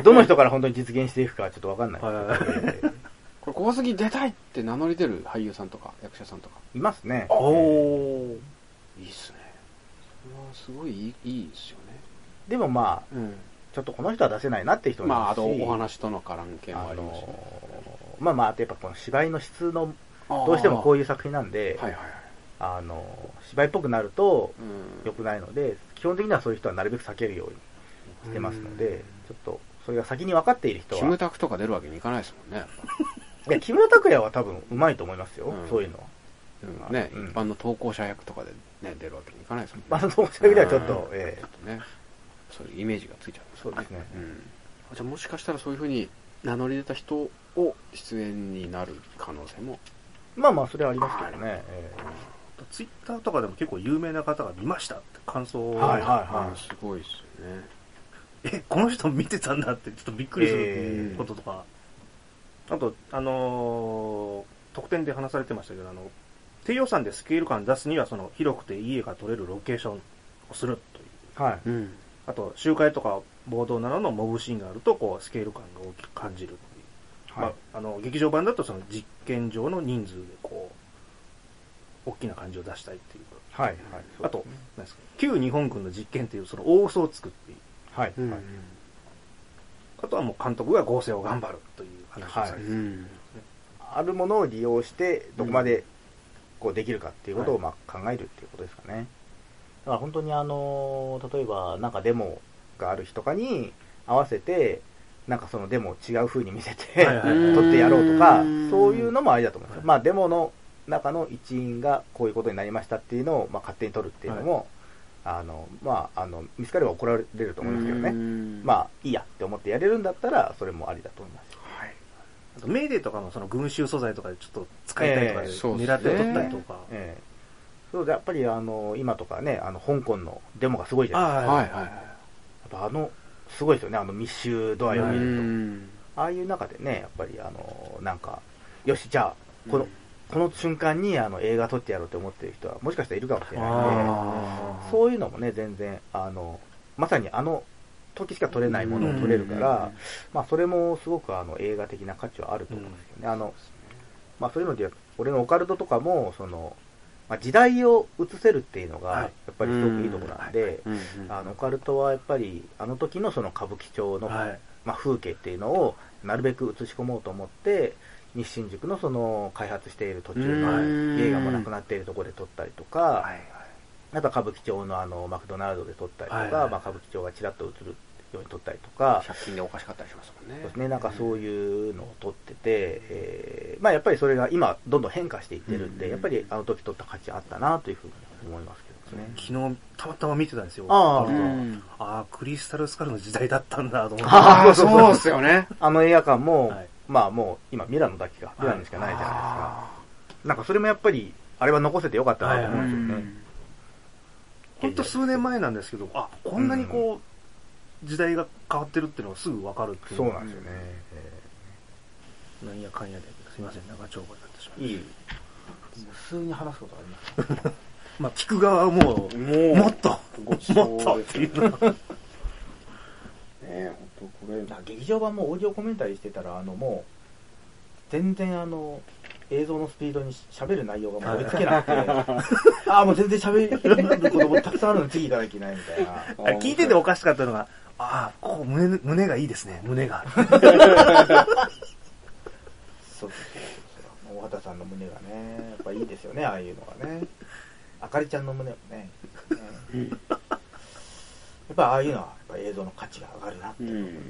どの人から本当に実現していくかはちょっとわかんないですけど。 これ怖すぎ出たいって名乗り出る俳優さんとか役者さんとかいますね。 おお、いいっすね。それはすごいいい、いいですよね。 でもまあ、うん、ちょっとこの人は出せないなっていう人もいますし、 まああとお話との関係もありますし、あのー、まあまああとやっぱこの芝居の質のどうしてもこういう作品なんで、はいはいはい、あの芝居っぽくなると良くないので、うん、基本的にはそういう人はなるべく避けるようにしてますので、ちょっとそれが先に分かっている人は。 キムタクとか出るわけにいかないですもんね。 いや木村拓哉は多分うまいと思いますよ、うん、そういうのは、 うん、ね、うん、一般の投稿者役とかで、ね、出るわけにいかないですもんね。 一般の投稿者役ではちょっと、ええー、ちょっとね、 そういうイメージがついちゃうんですね。 そうですね、 うん、じゃあもしかしたらそういうふうに名乗り出た人を出演になる可能性もまあまあそれはありますけどね、えー、ツイッターとかでも結構有名な方が見ましたって感想を、 はいはいはい、 すごいですよね。 えこの人見てたんだってちょっとびっくりすることとか、 あと、あのー、特典で話されてましたけど、あの、低予算でスケール感出すには、その、広くて家が撮れるロケーションをするという。はい。うん、あと、集会とか暴動などのモブシーンがあると、こう、スケール感が大きく感じるっていう。はい。まあ、あの、劇場版だとその実験場の人数で、こう、大きな感じを出したいっていうか。はい。はい。あと、何ですか、旧日本軍の実験っていう、その大嘘を作っている。はい。はい。あとはもう監督が合成を頑張るという話をされてる、はい、うん、 あるものを利用してどこまでこうできるかっていうことをまあ考えるっていうことですかね。はい、だから本当にあの例えばなんかデモがある日とかに合わせてなんかそのデモを違う風に見せて撮ってやろうとか、そういうのもありだと思います。はい、まあデモの中の一員がこういうことになりましたっていうのをまあ勝手に撮るっていうのも、はい、あのまあ、あの見つかれば怒られると思いますけどね、まあいいやって思ってやれるんだったらそれもありだと思います。はい、 あとメイデーとかのその群衆素材とかでちょっと使いたいとかで、えー、狙って撮ったりとか、えー、そうでやっぱりあの今とかねあの香港のデモがすごいじゃないですか。はいはいはい、やっぱあのすごいですよね、あの密集度合いを見ると。ああいう中でねやっぱりあのなんかよしじゃあこの、うんこの瞬間にあの映画撮ってやろうと思ってる人はもしかしたらいるかもしれないので、そういうのもね全然あのまさにあの時しか撮れないものを撮れるから、まあそれもすごくあの映画的な価値はあると思うんですけどね。あのまあそういうので俺のオカルトとかもその、まあ、時代を映せるっていうのがやっぱりすごくいいところなんで、あのオカルトはやっぱりあの時のその歌舞伎町の、まあ、風景っていうのをなるべく映し込もうと思って西新宿のその開発している途中の映画もなくなっているところで撮ったりとか、はいはい、あとは歌舞伎町のあのマクドナルドで撮ったりとか、はいはい、まあ、歌舞伎町がちらっと映るように撮ったりとか、 借金でおかしかったりしますもんね。 そうですね、なんかそういうのを撮ってて、えー、まあやっぱりそれが今どんどん変化していってるんで、やっぱりあの時撮った価値あったなというふうに思いますけどね。 昨日たまたま見てたんですよ。ああ、クリスタルスカルの時代だったんだと思って。ああ、そうですよね。 あの映画館も、はい、まあもう今ミラノだけがミラノしかないじゃないですか、はい、なんかそれもやっぱりあれは残せてよかったなと思うんですよね。 本当数年前なんですけど、あこんなにこう時代が変わってるっていうのがすぐ分かるっていう。 そうなんですよね。 えー、なんやかんやですいません長丁場になってしまいました。いい普通に話すことありますまあ聞く側はもうもうもっともっとっていうのはね、本当これ劇場版もオーディオコメンタリーしてたらあのもう全然あの映像のスピードに喋る内容がもう追いつけなくてああもう全然喋ることもたくさんあるのに次行かなきゃいけないみたいな。 聞いてておかしかったのがああここ胸胸がいいですね胸がそうですね、大畑さんの胸がねやっぱいいですよね、ああいうのがね。あかりちゃんの胸もね、ねやっぱああいうのはやっぱ映像の価値が上がるなって思いますよね。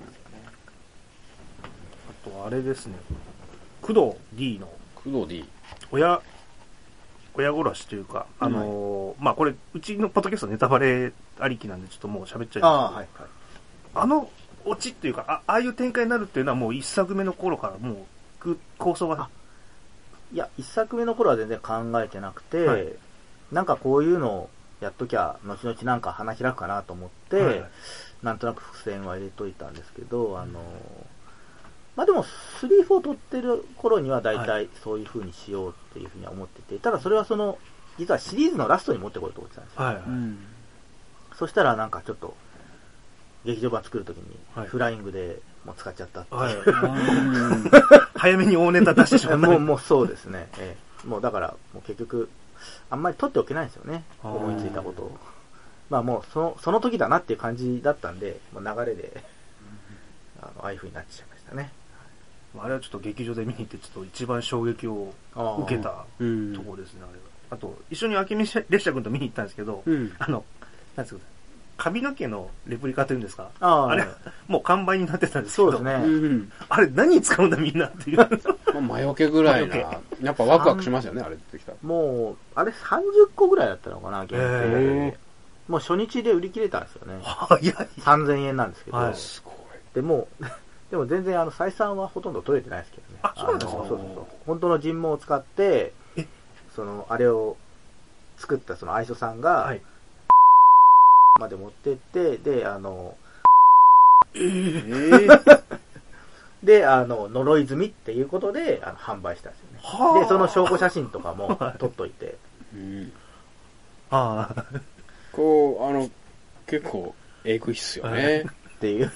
あとあれですね、工藤 D の工藤 D 親親殺しというか、あのーうん、まあこれうちのポッドキャストネタバレありきなんでちょっともう喋っちゃいますけど、あ、はいはい、あのオチっていうか あ, ああいう展開になるっていうのはもう一作目の頃からもう構想が、 いや一作目の頃は全然考えてなくて、はい、なんかこういうのをやっときゃ後々なんか花開くかなと思って、はい、なんとなく伏線は入れといたんですけど、あのまあでもスリー、フォー撮ってる頃には大体そういう風にしようっていう風には思ってて、ただそれはその実はシリーズのラストに持ってこようと思ってたんですよ、はいはい、うん、そしたらなんかちょっと劇場版作るときにフライングでもう使っちゃったっていう、はいはい、早めに大ネタ出してしまったもうもうそうですね、ええ、もうだからもう結局あんまり撮っておけないんですよね、思いついたことを。まあもうそのその時だなっていう感じだったんで、もう流れであのああいう風になっちゃいましたね。 あれはちょっと劇場で見に行ってちょっと一番衝撃を受けたところですね、あれは。あと一緒に秋見列車君と見に行ったんですけど、うん、あのなんですか髪の毛のレプリカというんですか、 あ, あれもう完売になってたんですけど、そうですね、うん、あれ何に使うんだみんなっていう魔除けぐらいなやっぱワクワクしますよね、あれ出てきたら。 もうあれさんじゅっこぐらいだったのかな限定で、もう初日で売り切れたんですよね。さんぜんえんなんですけど、はい、すごい。でもでも全然あの採算はほとんど取れてないですけどね。 あ、そうなんですか。 そうそうそう。本当の人毛を使ってそのあれを作ったその愛所さんが、はい、まで持ってって、であの、えー、 で、あの、呪い済みっていうことで、あの、販売したんですよね。はあ、で、その証拠写真とかも撮っといて。うん、 ああ。こう、あの、結構、えぐいっすよね。 っていう。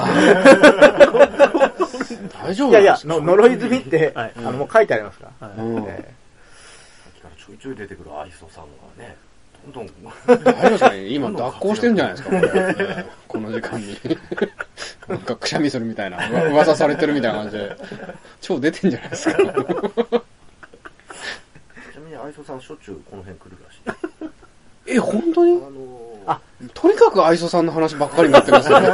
大丈夫なんですか？いやいや、 の呪い済みって、はい、あの、もう書いてありますから。はいうん、 さっきからちょいちょい出てくる愛想さんがね、どんどん。 大丈夫ですかね？今、脱行してるんじゃないですかこれこの時間に。なんかくしゃみするみたいな、噂されてるみたいな感じで、超出てんじゃないですか。ちなみに愛想さんしょっちゅうこの辺来るらしい。え、本当に？あのー、あ、とにかく愛想さんの話ばっかりになってるんですよね。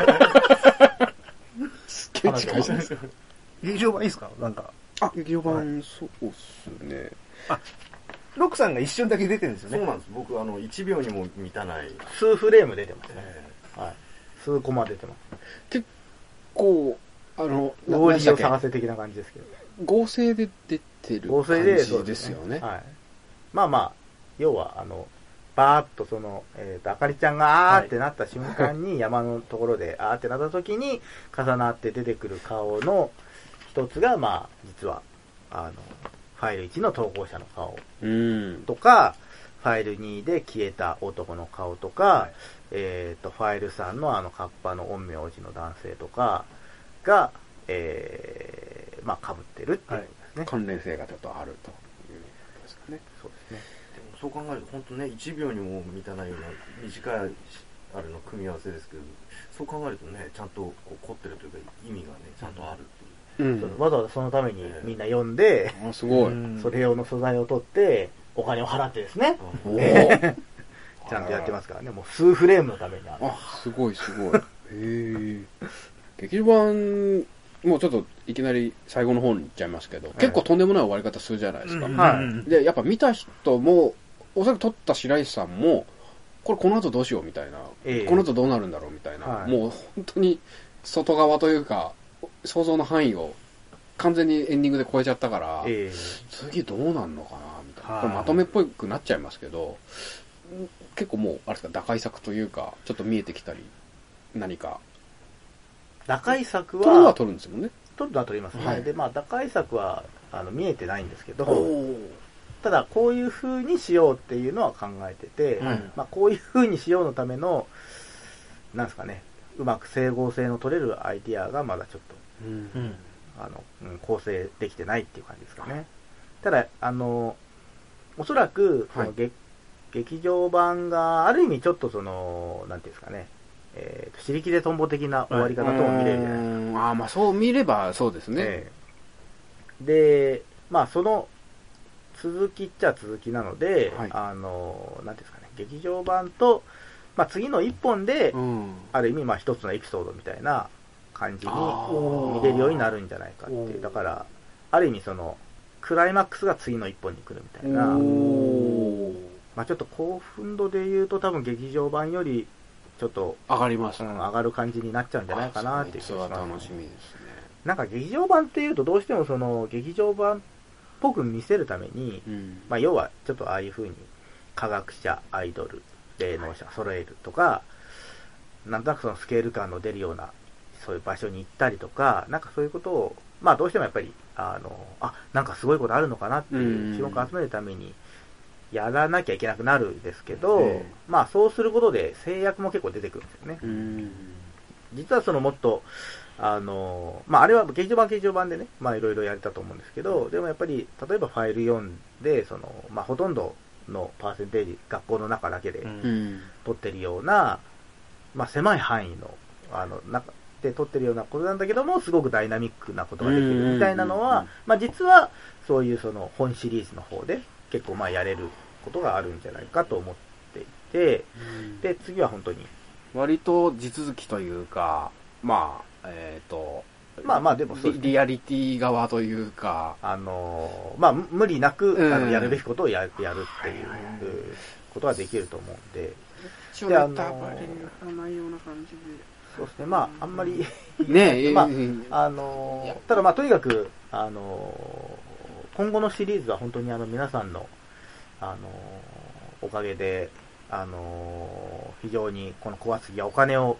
すっげえ近いじゃないですか。 劇場版いいですか？なんか。 あ、劇場版、はい、そうっすね。 あ、ロックさんが一瞬だけ出てるんですよね。 そうなんです。僕、あの、いちびょうにも満たない。 数フレーム出てますね。えー、はい。数コマ出てます。 結構、あの、 合理を探せ的な感じですけど。 合成で出てる感じですよね。 はい。まあまあ、要は、あの、バーッとその、えっと、あかりちゃんがあーってなった瞬間に、山のところであーってなった時に、重なって出てくる顔の一つが、まあ、実は、あの、ファイルいちの投稿者の顔とか、ファイルにで消えた男の顔とか、はい、えっと、ファイルさんのあの、カッパの陰陽師の男性とかが、えー、まあ、被ってるっていうことですね、はい。 関連性がちょっとあるということですかね。 そうですね。 でもそう考えると、本当ね、いちびょうにも満たないような短いあれの組み合わせですけど、そう考えるとね、ちゃんとこう凝ってるというか、意味がね、ちゃんとあるっていう。 うん、わざわざそのためにみんな読んで、 えー、あすごい。 それ用の素材を取って、お金を払ってですね。ちゃんとやってますからね。もう数フレームのためにある。 あ、すごいすごい。へえ。劇場版、もうちょっといきなり最後の方に行っちゃいますけど、はい、結構とんでもない終わり方するじゃないですか。うん、はい。で、やっぱ見た人も、おそらく撮った白石さんも、これこの後どうしようみたいな、えー、この後どうなるんだろうみたいな、はい、もう本当に外側というか、想像の範囲を完全にエンディングで超えちゃったから、えー、次どうなんのかなみたいな。これまとめっぽくなっちゃいますけど、結構もう、あれですか、打開策というか、ちょっと見えてきたり、何か。 打開策は、 撮るのは撮るんですもんね。 撮るのは撮りますね。はい、で、まあ、打開策は、あの、見えてないんですけど、ただ、こういう風にしようっていうのは考えてて、はい、まあ、こういう風にしようのための、なんですかね、うまく整合性の取れるアイディアがまだちょっと、うん、あの、うん、構成できてないっていう感じですかね。はい、ただ、あの、おそらく、その、はい、劇場版がある意味ちょっとその、なんていうんですかね、えー、尻切れトンボ的な終わり方とも見れるじゃないですか。 ああ、まあそう見ればそうですね。 えー、で、まあその続きっちゃ続きなので、はい、あの、なんていうんですかね、劇場版と、まあ次の一本で、うん、ある意味まあ一つのエピソードみたいな感じに見れるようになるんじゃないかっていう。だから、ある意味その、クライマックスが次の一本に来るみたいな。まあちょっと興奮度で言うと多分劇場版よりちょっと上がります、 うん、上がる感じになっちゃうんじゃないかなっていう気がします。楽しみですね。 なんか劇場版っていうとどうしてもその劇場版っぽく見せるために、うん、まあ要はちょっとああいう風に科学者、アイドル、霊能者揃えるとか、なんとなくそのスケール感の出るようなそういう場所に行ったりとか、なんかそういうことをまあどうしてもやっぱりあのあなんかすごいことあるのかなっていう注目を集めるために。やらなきゃいけなくなるんですけど、えー、まあそうすることで制約も結構出てくるんですよね。うん実はそのもっと、あの、まああれは劇場版劇場版でね、まあいろいろやれたと思うんですけど、でもやっぱり例えばファイルよんで、その、まあほとんどのパーセンテージ、学校の中だけで取ってるような、まあ狭い範囲の、あの、中で取ってるようなことなんだけども、すごくダイナミックなことができるみたいなのは、まあ実はそういうその本シリーズの方で、結構まあやれることがあるんじゃないかと思っていて、うん、で次は本当に割と地続きというかまあえっ、ー、とまあまあでもそうですね、 リ, リアリティ側というかあのまあ無理なく、うん、あのやるべきことをや, やるっていうことができると思うんで、 ちょっとネタバレにならないような感じでそうですねまああんまりねまああのただまあとにかくあの今後のシリーズは本当にあの皆さんの、あのー、おかげで、あのー、非常にこの小厚木はお金を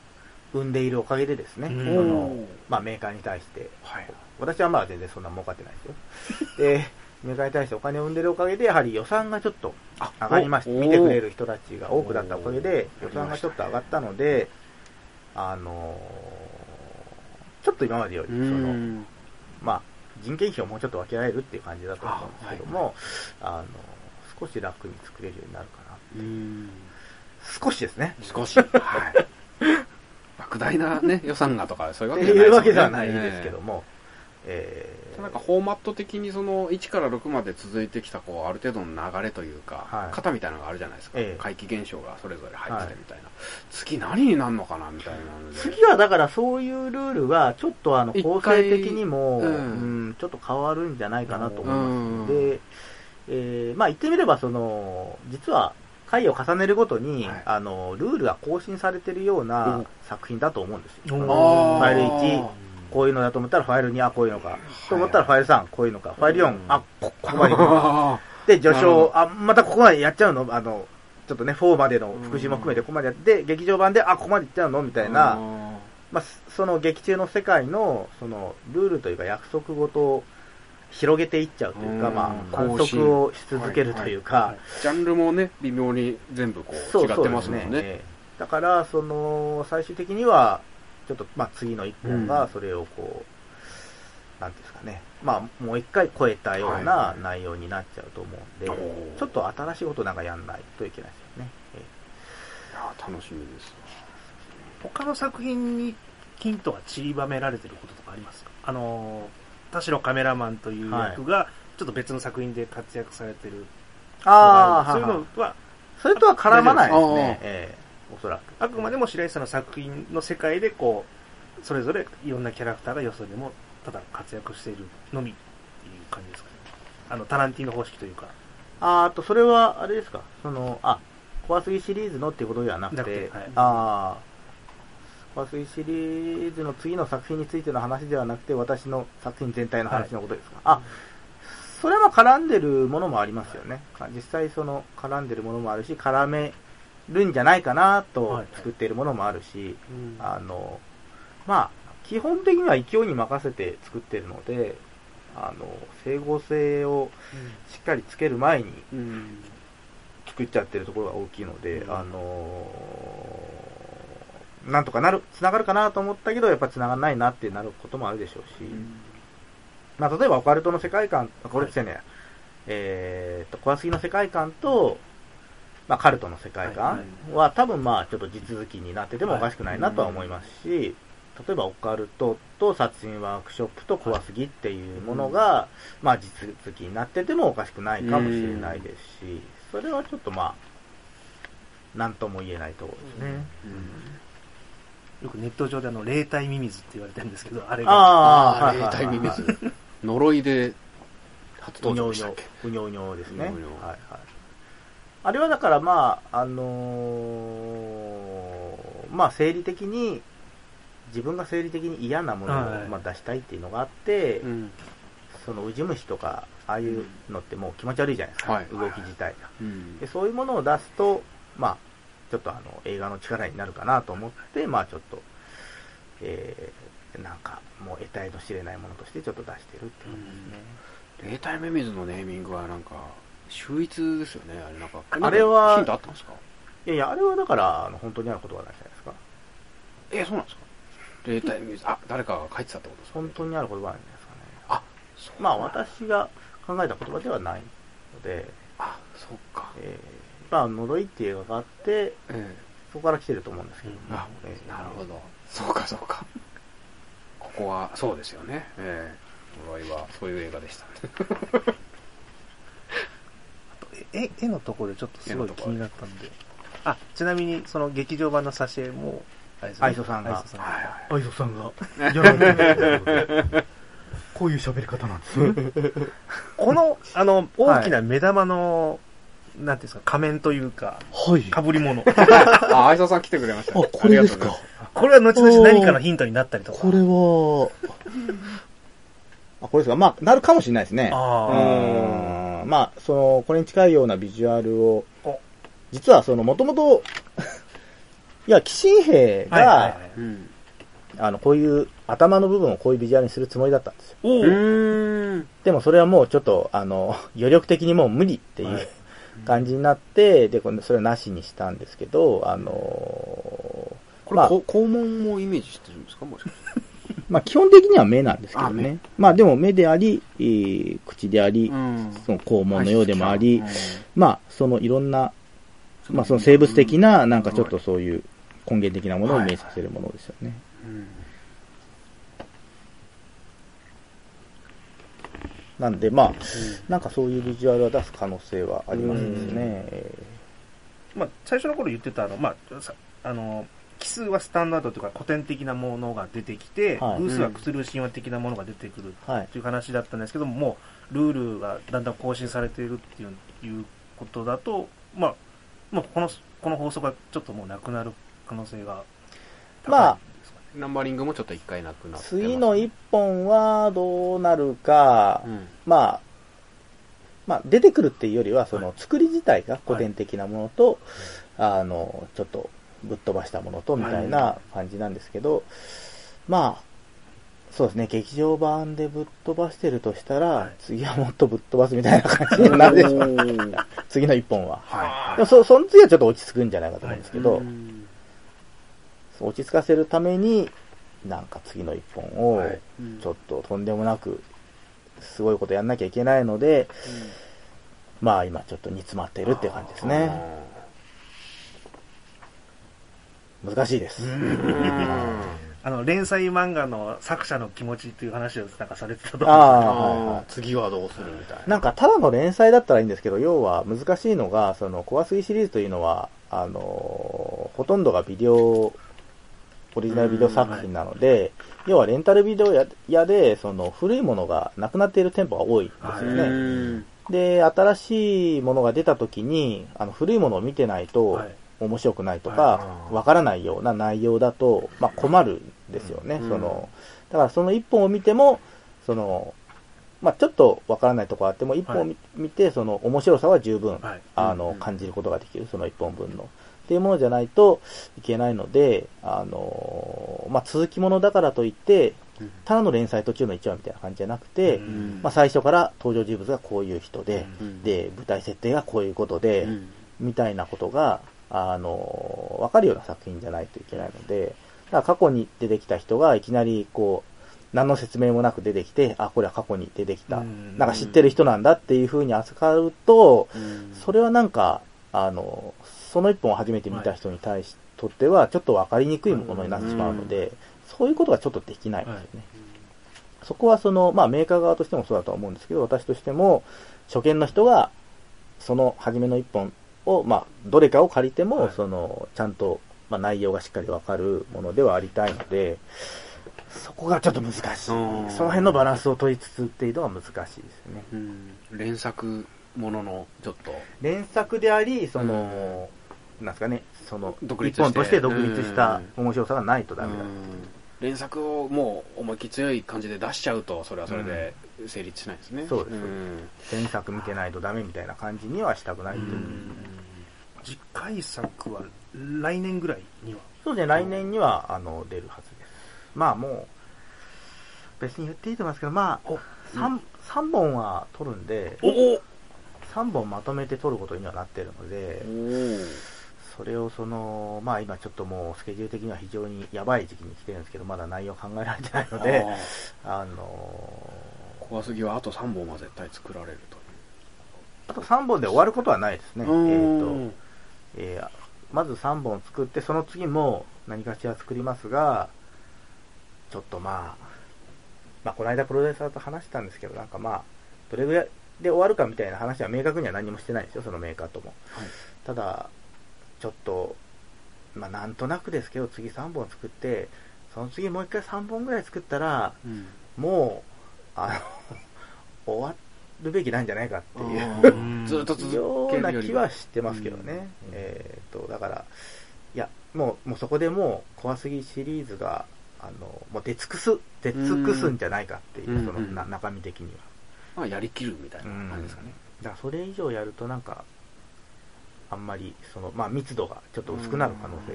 生んでいるおかげでですね、そのまあ、メーカーに対して、はい、私はまあ全然そんな儲かってないですよ。で、メーカーに対してお金を生んでいるおかげで、やはり予算がちょっと上がりました。見てくれる人たちが多くなったおかげで、予算がちょっと上がったので、あのー、ちょっと今までより、その、まあ、人件費をもうちょっと分けられるっていう感じだと思うんですけども、あ、はいはい、あの、少し楽に作れるようになるかなっていう。少しですね。 少し。はい。莫大なね、予算がとか、そういうわけじゃないですね。 いうわけではないですけども、 えー、なんかフォーマット的にそのいちからろくまで続いてきたこうある程度の流れというか、はい、型みたいなのがあるじゃないですか、えー、怪奇現象がそれぞれ入っててみたいな、はい、次何になるのかなみたいなので、 次はだからそういうルールがちょっとあの構成的にも、うんうん、ちょっと変わるんじゃないかなと思います。で、えー、まあ言ってみればその実は回を重ねるごとに、はい、あのルールが更新されてるような作品だと思うんですよ。ファイルいちこういうのだと思ったらファイルに、あ、こういうのか。と思ったらファイルさん、こういうのか。ファイルよん、あ、こ、ここまで行く。で、序章、あ、またここまでやっちゃうのあの、ちょっとね、よんまでの復習も含めてここまでやって、劇場版で、あ、ここまで行っちゃうのみたいな、まあ、その劇中の世界の、その、ルールというか約束ごとを広げていっちゃうというか、まあ、反則をし続けるというか。 ジャンルもね、微妙に全部こう、違ってますもんね。そうですね。 だから、その、最終的には、ちょっと、まあ、次の一本がそれをこう、うん、なんていうんですかね、まあ、もう一回超えたような内容になっちゃうと思うんで、はい、ちょっと新しいことなんかやんないといけないですよね。 いや楽しみです。 他の作品にヒントが散りばめられてることとかありますか？あの、田代カメラマンという役が、ちょっと別の作品で活躍されてる。 ああ、 そういうのは、 それとは絡まないですね。えーおそらく。 あくまでも白石さんの作品の世界でこう、それぞれいろんなキャラクターがよそでもただ活躍しているのみっていう感じですかね。あの、タランティーノ方式というか。 ああと、それは、あれですかその、あ、怖すぎシリーズのっていうことではなくて、くてはい、ああ、怖すぎシリーズの次の作品についての話ではなくて、私の作品全体の話のことですか、はい、あ、それは絡んでるものもありますよね。実際その、絡んでるものもあるし、絡め、るんじゃないかなと作っているものもあるし、はいはい、あの、まあ、基本的には勢いに任せて作っているので、あの、整合性をしっかりつける前に作っちゃってるところが大きいので、うん、あの、なんとかなる、繋がるかなと思ったけど、やっぱ繋がらないなってなることもあるでしょうし、うん、まあ、例えばオカルトの世界観、これですね、はい、えーと、怖すぎの世界観と、まあ、カルトの世界観は多分まあちょっと地続きになっててもおかしくないなとは思いますし、例えばオカルトと殺人ワークショップと怖すぎっていうものがまあ地続きになっててもおかしくないかもしれないですし、それはちょっとまあ何とも言えないところですね。 よくネット上であの霊体ミミズって言われてるんあれが、あれが、 ああ、霊体ミミズ。呪いで初登場でしたっけ？ うにょうにょですね。はいはい。あれはだからまあ、あのー、まあ生理的に、自分が生理的に嫌なものをまあ出したいっていうのがあって、はい、そのウジ虫とか、ああいうのってもう気持ち悪いじゃないですか、はい、動き自体が、うん、で。そういうものを出すと、まあ、ちょっとあの映画の力になるかなと思って、まあちょっと、えー、なんかもう得体の知れないものとしてちょっと出してるっていうことですね。 うん、霊体ミミズのネーミングはなんか、秀逸ですよね、あれなんか。 あれは、 ヒントあったんですか？ いやいや、あれはだから、あの本当にある言葉なんじゃないですか。 え、そうなんですか？霊体ミミズ、あ、誰かが書いてたってことですか？ 本当にある言葉なんじゃないですかね。あ、そう。まあ私が考えた言葉ではないので、 あ、そっか。 えー、まあ、呪いっていう映画があって、えー、そこから来てると思うんですけど、ね、 うん、あ、えー、なるほど。そうか、そうか。ここは、そうですよね。えー、呪いはそういう映画でしたね。 絵, 絵のところでちょっとすごい気になったんで。あ、ちなみにその劇場版の挿絵も、 愛想さんが。 愛想さんが。 こういう喋り方なんですね。 この、あの、大きな目玉の、はい、なんていうんですか、仮面というか、はい、被り物。 あ、愛想さん来てくれました、ね。 あ、これですか。 これは後々何かのヒントになったりとか。 これは、あ、これですか。まあ、なるかもしれないですね。あうん。まあ、その、これに近いようなビジュアルを、実はその、もともと、 いや、寄進兵が、はいはいはい、あの、こういう頭の部分をこういうビジュアルにするつもりだったんですよ。うーんでもそれはもうちょっと、あの、余力的にもう無理っていう、はい、感じになって、で、それはなしにしたんですけど、あのー、 これ、まあ、肛門もイメージしてるんですかもしかして。 まあ基本的には目なんですけどね。まあでも目であり、えー、口であり、うん、その肛門のようでもあり、うん、まあそのいろんな、まあその生物的ななんかちょっとそういう根源的なものをイメージさせるものですよね。はいうん、なんでまあ、うん、なんかそういうビジュアルは出す可能性はありますですね。 まあ最初の頃言ってたあの、まあ、あの、奇数はスタンダードというか古典的なものが出てきて、はい、偶数はクスルー神話的なものが出てくるという話だったんですけども、もうルールがだんだん更新されているっていう、いうことだと、まあ、もうこの、この放送がちょっともうなくなる可能性が高いんですかね。まあ、 ナンバリングもちょっと一回なくなってます、ね。 次の一本はどうなるか、うん、まあ、まあ出てくるっていうよりは、その作り自体が古典的なものと、はい、あの、ちょっと、ぶっ飛ばしたものとみたいな感じなんですけど、はい、まあそうですね、劇場版でぶっ飛ばしてるとしたら、はい、次はもっとぶっ飛ばすみたいな感じになるでしょう次の一本は、はい、でも そ, その次はちょっと落ち着くんじゃないかと思うんですけど、はい、落ち着かせるためになんか次の一本をちょっととんでもなくすごいことやんなきゃいけないので、うん、まあ今ちょっと煮詰まっているっていう感じですね。難しいです。 あの連載漫画の作者の気持ちっていう話をなんかされてたと思うんですけど、はいはい、 次はどうするみたいな。 なんかただの連載だったらいいんですけど、要は難しいのがその怖すぎシリーズというのはあのほとんどがビデオオリジナルビデオ作品なので、要はレンタルビデオ屋でその古いものがなくなっている店舗が多いんですよね。で新しいものが出た時にあの古いものを見てないと、はい、面白くないとか、わからないような内容だと、まあ困るんですよね。うん、その、だからその一本を見ても、その、まあちょっとわからないところあっても、一本を見、はい、て、その面白さは十分、はい、あの、感じることができる、その一本分の。っていうものじゃないといけないので、あの、まあ続きものだからといって、ただの連載途中のいちわみたいな感じじゃなくて、うん、まあ最初から登場人物がこういう人で、うん、で、舞台設定がこういうことで、うん、みたいなことが、あの、わかるような作品じゃないといけないので、だから過去に出てきた人がいきなりこう、何の説明もなく出てきて、あ、これは過去に出てきた、なんか知ってる人なんだっていう風に扱うと、それはなんか、あの、その一本を初めて見た人に対しとっては、ちょっとわかりにくいものになってしまうので、そういうことがちょっとできないんですよね。そこはその、まあメーカー側としてもそうだと思うんですけど、私としても、初見の人が、その初めの一本、をまあ、どれかを借りても、はい、そのちゃんと、まあ、内容がしっかり分かるものではありたいので、そこがちょっと難しい。その辺のバランスを取りつつっていうのは難しいですね。 うん、連作もののちょっと連作であり、その、うん、なんですかね、その一本として独立した面白さがないとダメだ。うん、 連作をもう思いっきり強い感じで出しちゃうと、それはそれで成立しないですね。 うん、そうです。うん、前作見てないとダメみたいな感じにはしたくないという。うん次回作は来年ぐらいにはそうですね、来年にはあの出るはずです。まあもう別に言っていいと思いますけど、まあ 3, 3本は撮るんで、おさんぼんまとめて撮ることにはなってるので、それをそのまあ今ちょっともうスケジュール的には非常にやばい時期に来てるんですけど、まだ内容考えられてないので、あの怖すぎはあとさんぼんは絶対作られると。 あとさんぼんで終わることはないですね。えーとえー、まずさんぼん作ってその次も何かしら作りますが、ちょっとまあまあこの間プロデューサーと話したんですけど、なんかまあどれぐらいで終わるかみたいな話は明確には何もしてないんですよ、そのメーカーとも、はい、ただちょっとまあなんとなくですけど、次さんぼん作ってその次もう一回さんぼんぐらい作ったら、うん、もうあの終わってるべきなんじゃないかっていうずっと続けるような気はしてますけどね、うん、えー、とだからいやもう、もうそこでもう怖すぎシリーズがあのもう出尽くす出尽くすんじゃないかっていう、うん、そのな中身的には、 まあ、やりきるみたいな感じですかね、 うん、だからそれ以上やるとなんかあんまりその、まあ、密度がちょっと薄くなる可能性が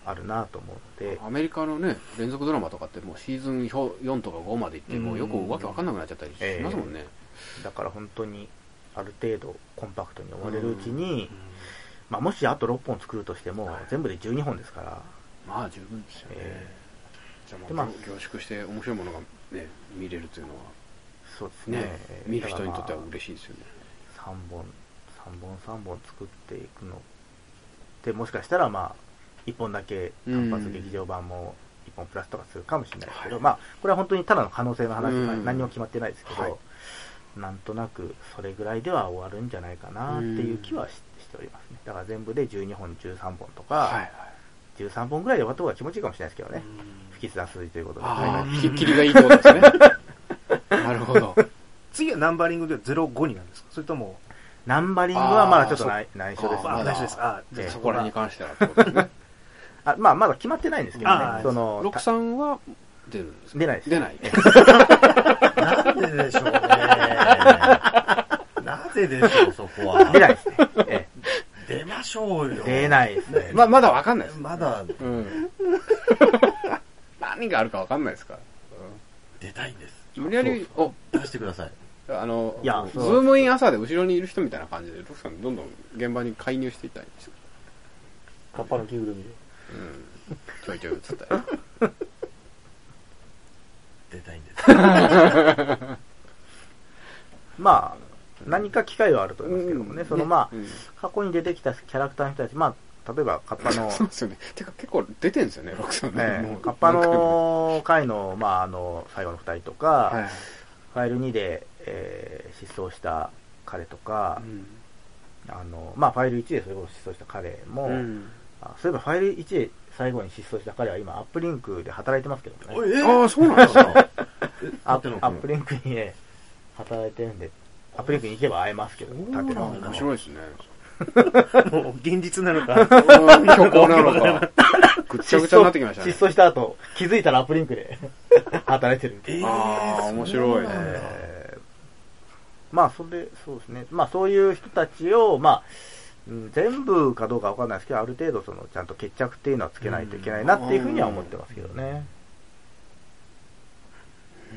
あるなと思うので。 アメリカのね、連続ドラマとかってもうシーズンよんとかごまで行って、もうよくわけわかんなくなっちゃったりしますもんね。 えー、だから本当に、ある程度コンパクトに終われるうちに、まあ、もしあとろっぽん作るとしても、全部でじゅうにほんですから。 まあ十分ですよね。えー、じゃあまあ、凝縮して面白いものがね、見れるというのは、 そうですね。ね、 見る人にとっては嬉しいですよね。 さんぼん、さんぼんさんぼん作っていくので、もしかしたらまあ、いっぽんだけ単発劇場版もいっぽんプラスとかするかもしれないですけど、はい、まあ、これは本当にただの可能性の話、何も決まってないですけど、はい、なんとなくそれぐらいでは終わるんじゃないかなっていう気は し, しておりますね。だから全部でじゅうにほん、じゅうさんぼんとか、はいはい、じゅうさんぼんぐらいで終わった方が気持ちいいかもしれないですけどね。不吉な数字ということで。 ああ、切りがいいってことですね。なるほど。 次はナンバリングでゼロごになんですか？それともナンバリングはまだちょっと内緒ですね。 ああ、内緒です。ああ、そこらに関してはってことですね。 あ、まあまだ決まってないんですけどね。そのろくさんは出るんですか？ 出ないです。 出ない。 なんででしょうね。なぜでしょう、そこは。 出ないですね。ええ、出ましょうよ。 出ないですね。 ま、まだわかんないです。 まだ、 うん。何があるかわかんないですから。 出たいんです。 無理やり、お、 出してください。 あの、 いや、 ズームイン朝で後ろにいる人みたいな感じで、ロクさんどんどん現場に介入していったんですよ。 カッパの着ぐるみで。 うん。ちょいちょい映ったよ。 出たいんです。 まあ、何か機会はあると思いますけどもね、うん、そのまあ、うん、過去に出てきたキャラクターの人たち、まあ、例えばカッパの。 そうですよね。てか結構出てるんですよね、ロクさんね。 ねカッパの回の、まあ、あの、最後の二人とか、はい、ファイルにで、えー、失踪した彼とか、うん、あの、まあ、ファイルいちでそれこそ失踪した彼も、うん、あそういえばファイルいちで最後に失踪した彼は今、アップリンクで働いてますけどね。えー、ああ、そうなんですか。 アップリンクに、ね、働いてるんで、アップリンクに行けば会えますけど、 縦の。面白いですね。 もう現実なのか、 虚構なのか。ぐっちゃぐちゃになってきましたね。 失踪した後、気づいたらアップリンクで働いてる。 えー、ああ、面白い。 えー、まあ、それ、そうですね。まあ、そういう人たちを、まあ、全部かどうかわかんないですけど、ある程度、その、ちゃんと決着っていうのはつけないといけないなっていうふうには思ってますけどね。うん。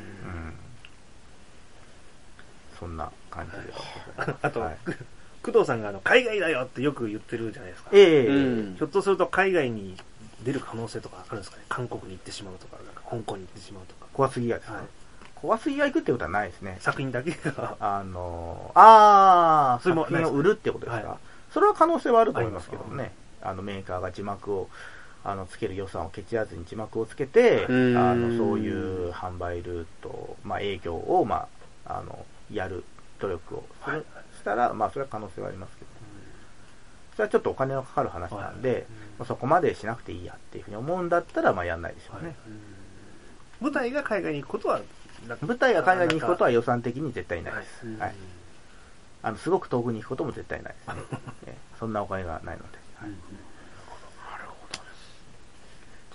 そんな感じで。 あと、はい、工藤さんがあの海外だよってよく言ってるじゃないですか。 ええーうん、ひょっとすると海外に出る可能性とかあるんですかね。韓国に行ってしまうとか、なんか香港に行ってしまうとか。 怖すぎがですね。はい、怖すぎが行くってことはないですね。 作品だけが。 あのー、あー、それも作品を売るってことですか。はい、それは可能性はあると思いますけどね。あのメーカーが字幕をあのつける予算をケチらずに字幕をつけて、あのそういう販売ルート、まあ、営業を、まあ、あのやる努力をする、はい、したら、まあ、それは可能性はありますけど、それはちょっとお金のかかる話なんで、はい、まあ、そこまでしなくていいやっていうふうに思うんだったら、まあ、やんないでしょうね。はい、 舞台が海外に行くことは、 舞台が海外に行くことは予算的に絶対ないです。はい、あのすごく遠くに行くことも絶対ないですね。そんなお金がないので。はい、なるほどです。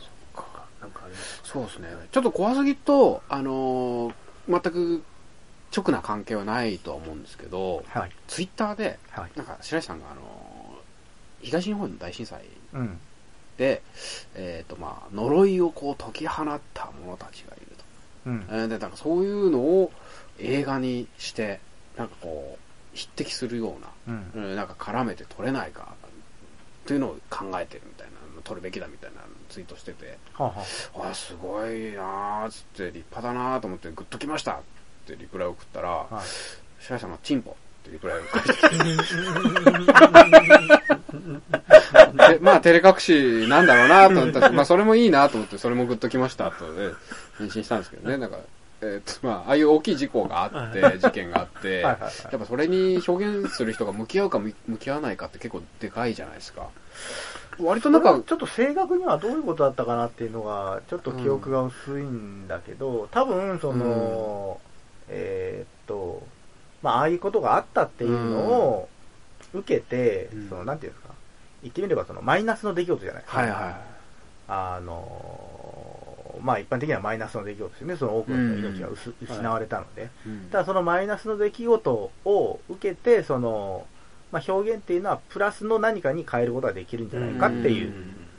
そっか。なんかあれそうですね。ちょっと怖すぎと、あのー、全く直な関係はないとは思うんですけど、はい、ツイッターで、はい、なんか白石さんが、あのー、東日本大震災で、うん、えっ、ー、とまあ呪いをこう解き放った者たちがいると。うん、で、なんかそういうのを映画にして、なんかこう匹敵するような、うん、なんか絡めて撮れないかというのを考えてるみたいな、撮るべきだみたいなツイートしてて、はあはあ、あすごいなーっつって立派だなーと思ってグッときましたってリプライを送ったら、はい、白石さんがチンポってリプライを返してきてまあ照れ隠しなんだろうなと思ったし、まあそれもいいなと思ってそれもグッときましたとで返信したんですけどね。なんかえーとまあ、ああいう大きい事故があって事件があってはいはい、はい、やっぱそれに表現する人が向き合うか向き合わないかって結構でかいじゃないですか。割となんかちょっと正確にはどういうことだったかなっていうのがちょっと記憶が薄いんだけど、うん、多分その、うん、えー、っとまあああいうことがあったっていうのを受けて、うん、そのなんていうんですか、言ってみればそのマイナスの出来事じゃないですか。はいはい、あのまあ一般的にはマイナスの出来事ですよね。その多くの人の命が、うん、失われたので、はい、ただそのマイナスの出来事を受けてその、まあ、表現っていうのはプラスの何かに変えることができるんじゃないかっていう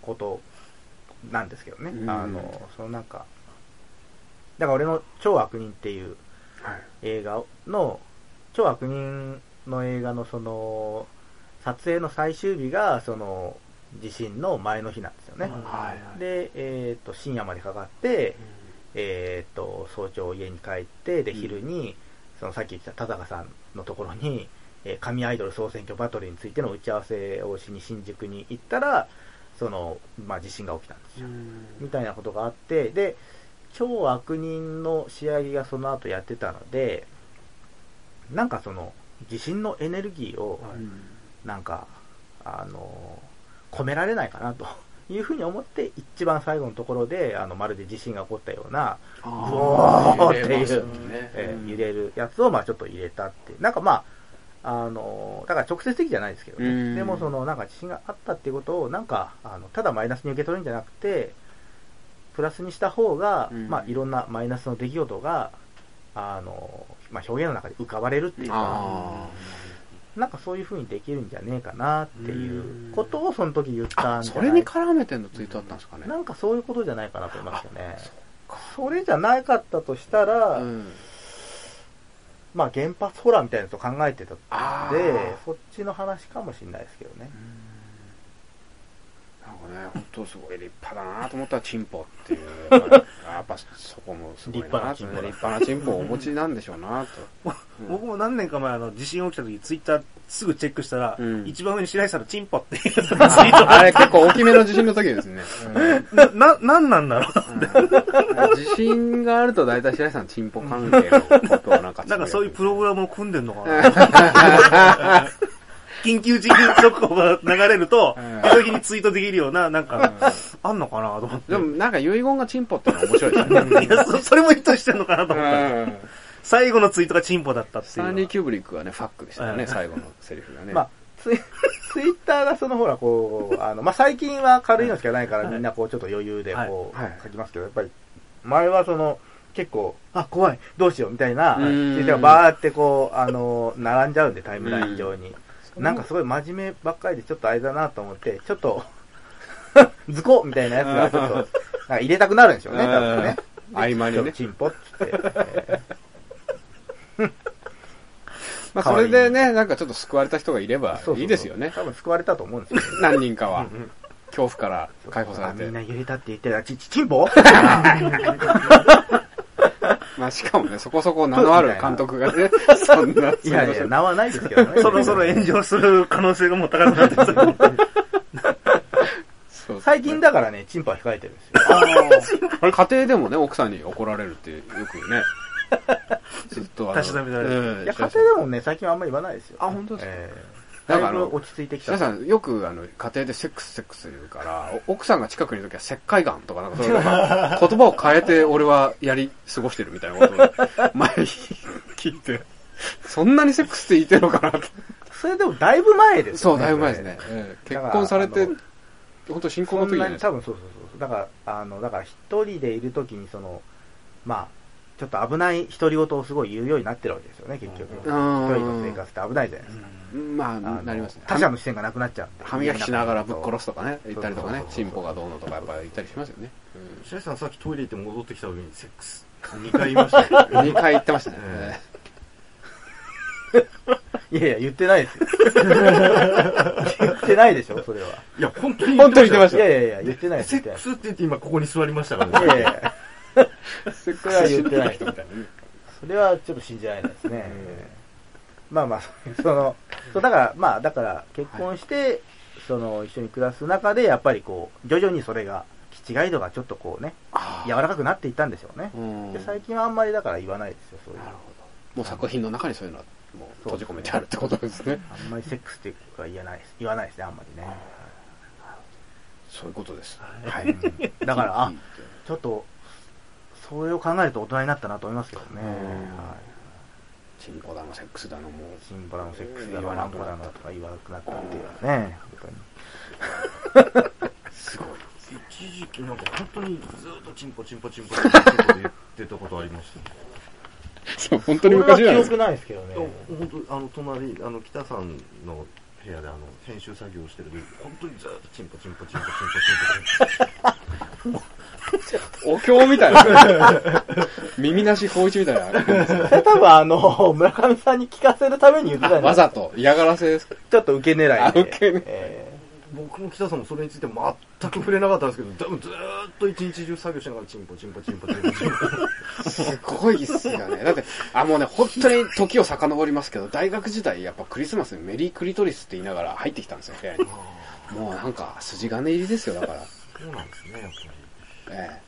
ことなんですけどね。うん、あの、そのなんか、だから俺の超悪人っていう映画の、超悪人の映画のその、撮影の最終日が、その、地震の前の日なんですよね。はい、で、えっと、深夜までかかって、うん、えっと、早朝家に帰って、で、昼に、そのさっき言った田坂さんのところに、えー、神アイドル総選挙バトルについての打ち合わせをしに新宿に行ったら、その、まあ、地震が起きたんですよ。みたいなことがあって、で、超悪人の仕上げがその後やってたので、なんかその、地震のエネルギーを、なんか、あの、込められないかなというふうに思って、一番最後のところで、あの、まるで地震が起こったような、うおーっていう、ねえー、揺れるやつを、まあちょっと入れたって。なんかまあ、あの、だから直接的じゃないですけどね。でもその、なんか地震があったっていうことを、なんか、あの、ただマイナスに受け取るんじゃなくて、プラスにした方が、まあいろんなマイナスの出来事が、あの、まあ表現の中で浮かばれるっていうか、なんかそういう風にできるんじゃねえかなっていうことをその時言ったんじゃない。 それに絡めてのツイートだったんですかね。 なんかそういうことじゃないかなと思いますよね。そ, それじゃなかったとしたら、うん、まあ原発ホラーみたいなやつを考えてたんで、そっちの話かもしれないですけどね。 なんかね、本当すごい立派だなと思ったらチンポっていう。やっぱそこもすごいなと、ね、立派なチンポをお持ちなんでしょうなと。 うん、僕も何年か前あの地震起きた時ツイッターすぐチェックしたら、うん、一番上に白石さんのチンポっていうツイートあれ結構大きめの地震の時ですね。 うん、な、な、なんなんだろう、うん、地震があると大体白石さんチンポ関係のことをなんかなんかそういうプログラムを組んでんのかな緊急地震速報が流れると、その時にツイートできるような、なんか、あんのかなと思って。 でもなんか遺言がチンポってのは面白いですね。 いやそ、それも意図してんのかなと思った。最後のツイートがチンポだったっていう。 スタンリー・キューブリックはね、ファックでしたよね、最後のセリフがね。 まあ、ツイ、ツイッターがそのほら、こう、あの、まあ、最近は軽いのしかないから、みんなこう、ちょっと余裕でこう、書きますけど、やっぱり、前はその、結構、あ、怖い、どうしよう、みたいな、ツイッターがバーってこう、あの、並んじゃうんで、タイムライン上に。なんかすごい真面目ばっかりでちょっとあれだなと思って、ちょっと、ズコみたいなやつがちょっと、なんか入れたくなるんでしょうね、多分ね。 合間にね。 チンポっつって。えー、まあそれでね、なんかちょっと救われた人がいればいいですよね。 多分救われたと思うんですよ。 何人かは。恐怖から解放されて。 みんな揺れたって言ってたら、ち、チンポまあしかもね、そこそこ名のある監督がね、そんな。 いやいや、名はないですけどね。 そろそろ炎上する可能性がもう高くなってきて最近だからね、チンポは控えてるんですよ。 あ家庭でもね、奥さんに怒られるってよくね。 ずっとたしなみられる。 いや、家庭でもね、最近はあんまり言わないですよ。 あ、本当ですか。 えーだから落ち着いてきた。 皆さんよくあの家庭でセックスセックス言うから、奥さんが近くにいるときは石灰岩とかなんかそういう言葉を変えて俺はやり過ごしてるみたいなことを前に聞いて、そんなにセックスって言ってるのかなと。 それでもだいぶ前ですね。 そう、だいぶ前ですね。えー、結婚されて、本当新婚の時に、ね。 多分そうそうそう。だから、あの、だから一人でいるときにその、まあ、ちょっと危ない独り言をすごい言うようになってるわけですよね、結局。一人の生活って危ないじゃないですか。 まあ、なりますね。 他者の視線がなくなっちゃう。 歯磨きしながらぶっ殺すとかね、言ったりとかね、チンポがどうのとかやっぱり言ったりしますよね。 白石さんさっきトイレ行って戻ってきた時にセックス。にかい言いましたね。 にかい言ってましたね。 いやいや、言ってないですよ。言ってないでしょ、それは。 いや、本当に言ってました。 いやいやいや、言ってないです。 セックスって言って今ここに座りましたからね。いやいや。 それは言ってない人みたいなね。それはちょっと信じられないですね。まあまあ、その、そうだから、まあだから結婚して、はい、その一緒に暮らす中で、やっぱりこう、徐々にそれが、気違い度がちょっとこうね、柔らかくなっていったんでしょうね。で最近はあんまりだから言わないですよ、そういう。なるほど。もう作品の中にそういうのはもう閉じ込めてあるってことですね。 あんまりセックスっては言わないです。言わないですね、あんまりね。 そういうことです。 はい。だから、あ、ちょっと、それを考えると大人になったなと思いますけどね。はい。 チンポだのセックスだのもう。 チンポだのセックスだのなんぼだのとか言わなくなったっていうね。 本当に。すごい。一時期なんか本当にずっとチンポチンポチンポチンポって言ってたことありましたね。 そう、本当に昔じゃないですか。 記憶ないですけどね。 本当あの隣、あの北さんの部屋であの編集作業をしてる時本当にずっとチンポチンポチンポチンポチンポお経みたいな耳なし光一みたいな多分あの村上さんに聞かせるために言ってたんです。 わざと嫌がらせですか。 ちょっと受け狙いで。 あ、受け狙い、 えー僕も北さんもそれについて全く触れなかったんですけど、多分ずーっと一日中作業しながらチンポチンポチンポチンポチンポすごいっすよね。だってあもうね本当に時を遡りますけど、大学時代やっぱクリスマスにメリークリトリスって言いながら入ってきたんですよ部屋に。もうなんか筋金入りですよ。だからそうなんですねやっぱり。 え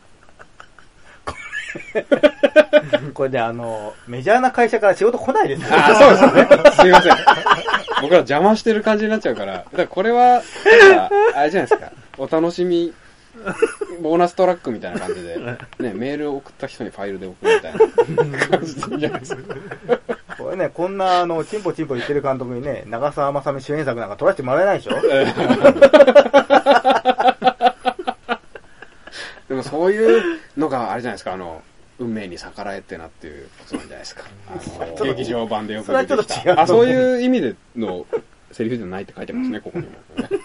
えこれであのメジャーな会社から仕事来ないですよ。 あ、そうですよね。すいません。僕ら邪魔してる感じになっちゃうから。だからこれは、あれじゃないですか。お楽しみ、ボーナストラックみたいな感じで、ね、メールを送った人にファイルで送るみたいな感じでいいんじゃないですか。 これね、こんなあの、チンポチンポ言ってる監督にね、長澤まさみ主演作なんか撮らせてもらえないでしょでもそういうのがあれじゃないですか、あの、運命に逆らえてなっていうことなんじゃないですか。あの劇場版でよく出てきた。あ、そういう意味でのセリフじゃないって書いてますね、ここにも。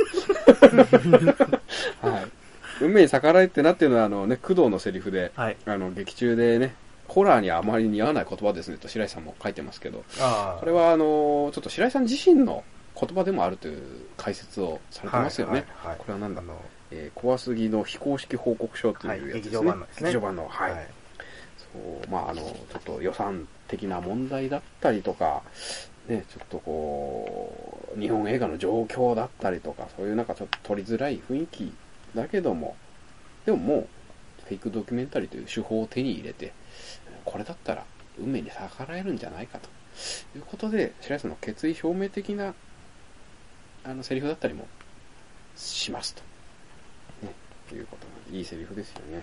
はい。運命に逆らえてなっていうのは、あのね、工藤のセリフで、はい、あの、劇中でね、ホラーにあまり似合わない言葉ですねと白石さんも書いてますけど、あこれはあの、ちょっと白石さん自身の言葉でもあるという解説をされてますよね。はいはいはい、これはなんだろう。えー、怖すぎの非公式報告書というやつですね。はい、劇場版のですね。劇場版の、はい。はい、そう、まああの、ちょっと予算的な問題だったりとか、ね、ちょっとこう、日本映画の状況だったりとか、そういうなんかちょっと撮りづらい雰囲気だけども、でももう、フェイクドキュメンタリーという手法を手に入れて、これだったら運命に逆らえるんじゃないかということで、白石さんの決意表明的な、あの、セリフだったりもしますと。ね、ということがいいセリフですよね。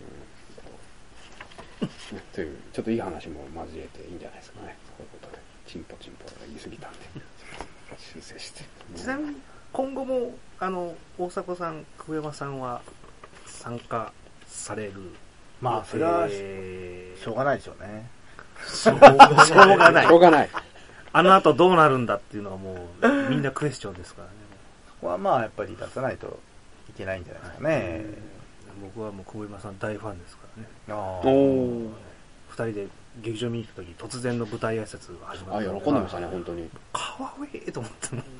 うん、という、ちょっといい話も交えていいんじゃないですかね。こういうことで、チンポチンポが言い過ぎたんで、修正して。 ちなみに、今後も、あの、大迫さん、久山さんは参加される。 まあ、それは、えー、しょうがないでしょうね。 しょうがない。 しょうがない。 あの後どうなるんだっていうのはもう、みんなクエスチョンですからね。 そこはまあ、やっぱり出さないといけないんじゃないですかね。 僕はもう久保山さん大ファンですからね。 あお二人で劇場見に行った時、突然の舞台挨拶が始まった。 あ、喜んでましたね、本当に。 かわいいと思ったの。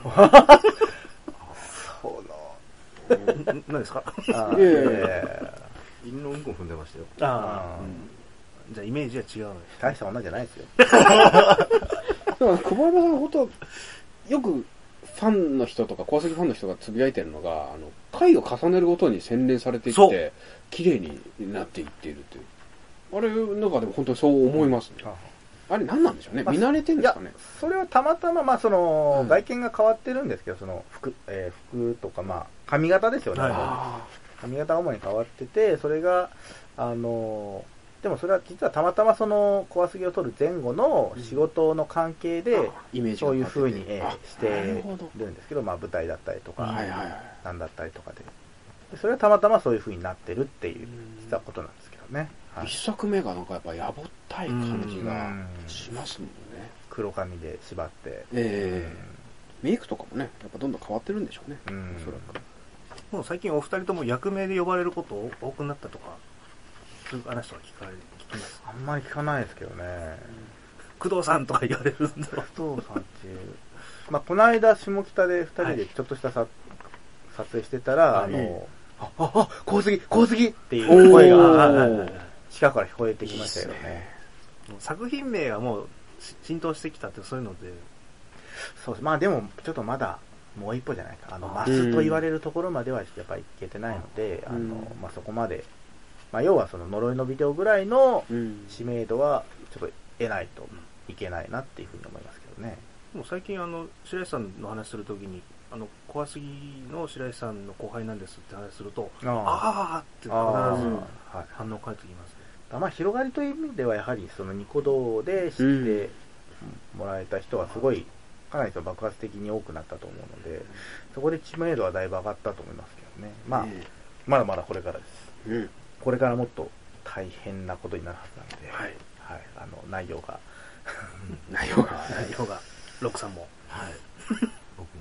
そうな。何ですか？ あいやいやいや。 犬のうんこ踏んでましたよ。 ああ、うん。じゃあイメージは違うの。 大した女じゃないですよ。 だから久保山さんのことはよくファンの人とか怖すぎファンの人がつぶやいてるのが、あの回を重ねるごとに洗練されていって綺麗になっていっているという。あれなんかでも本当にそう思いますね。あれ何なんでしょうね。見慣れてるんですかね。 それはたまたままあその、うん、外見が変わってるんですけど、その服、えー、服とかまあ髪型ですよね。髪型が主に変わってて、それがあのでもそれは実はたまたまその怖すぎを撮る前後の仕事の関係で、うん、そういう風に、えー、してるんですけど、まあ舞台だったりとか、はいはいはい、なんだったりとかで、でそれはたまたまそういう風になってるっていう実はことなんですけどね。 はい、一作目がなんかやっぱやぼったい感じがしますもんね。 黒髪で縛って、 えー、メイクとかもねやっぱどんどん変わってるんでしょうね。うん、おそらく。 もう最近お二人とも役名で呼ばれること多くなったとか、そういう話とか聞かれ、聞きます？ あんまり聞かないですけどね。 うん、工藤さんとか言われるんだろう。工藤さんっていう。まあ、この間、下北で二人でちょっとしたさ、はい、撮影してたら、あの、あ、あ、あ、怖すぎ、怖すぎっていう声が、近くから聞こえてきましたよね。いいね、 作品名はもう浸透してきたってそういうので。 そうです。まあでも、ちょっとまだ、もう一歩じゃないか。あの、マスと言われるところまではやっぱりいけてないので、うん、あの、まあ、そこまで、まあ、要はその呪いのビデオぐらいの知名度はちょっと得ないといけないなっていうふうに思いますけどね。 もう最近あの、白石さんの話するときに、あの、怖すぎの白石さんの後輩なんですって話すると、ああって必ず反応返ってきますね。 まあ、広がりという意味ではやはりそのニコ動で知ってもらえた人はすごい、かなり爆発的に多くなったと思うので、そこで知名度はだいぶ上がったと思いますけどね。まあ、えー、まだまだこれからです、うん。これからもっと大変なことになるはずなので、はい、はい、あの内容が内容が内容がロックさんも、 はい、僕も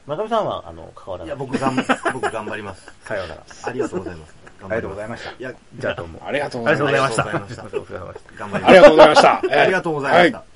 村上さんは、あの、関わらない。 いや、僕がん、僕頑張ります。 さようなら。 ありがとうございます。 ありがとうございました。 いや、 じゃあどうも。 ありがとうございました。 ありがとうございました。 頑張ります。 ありがとうございました。 ありがとうございました。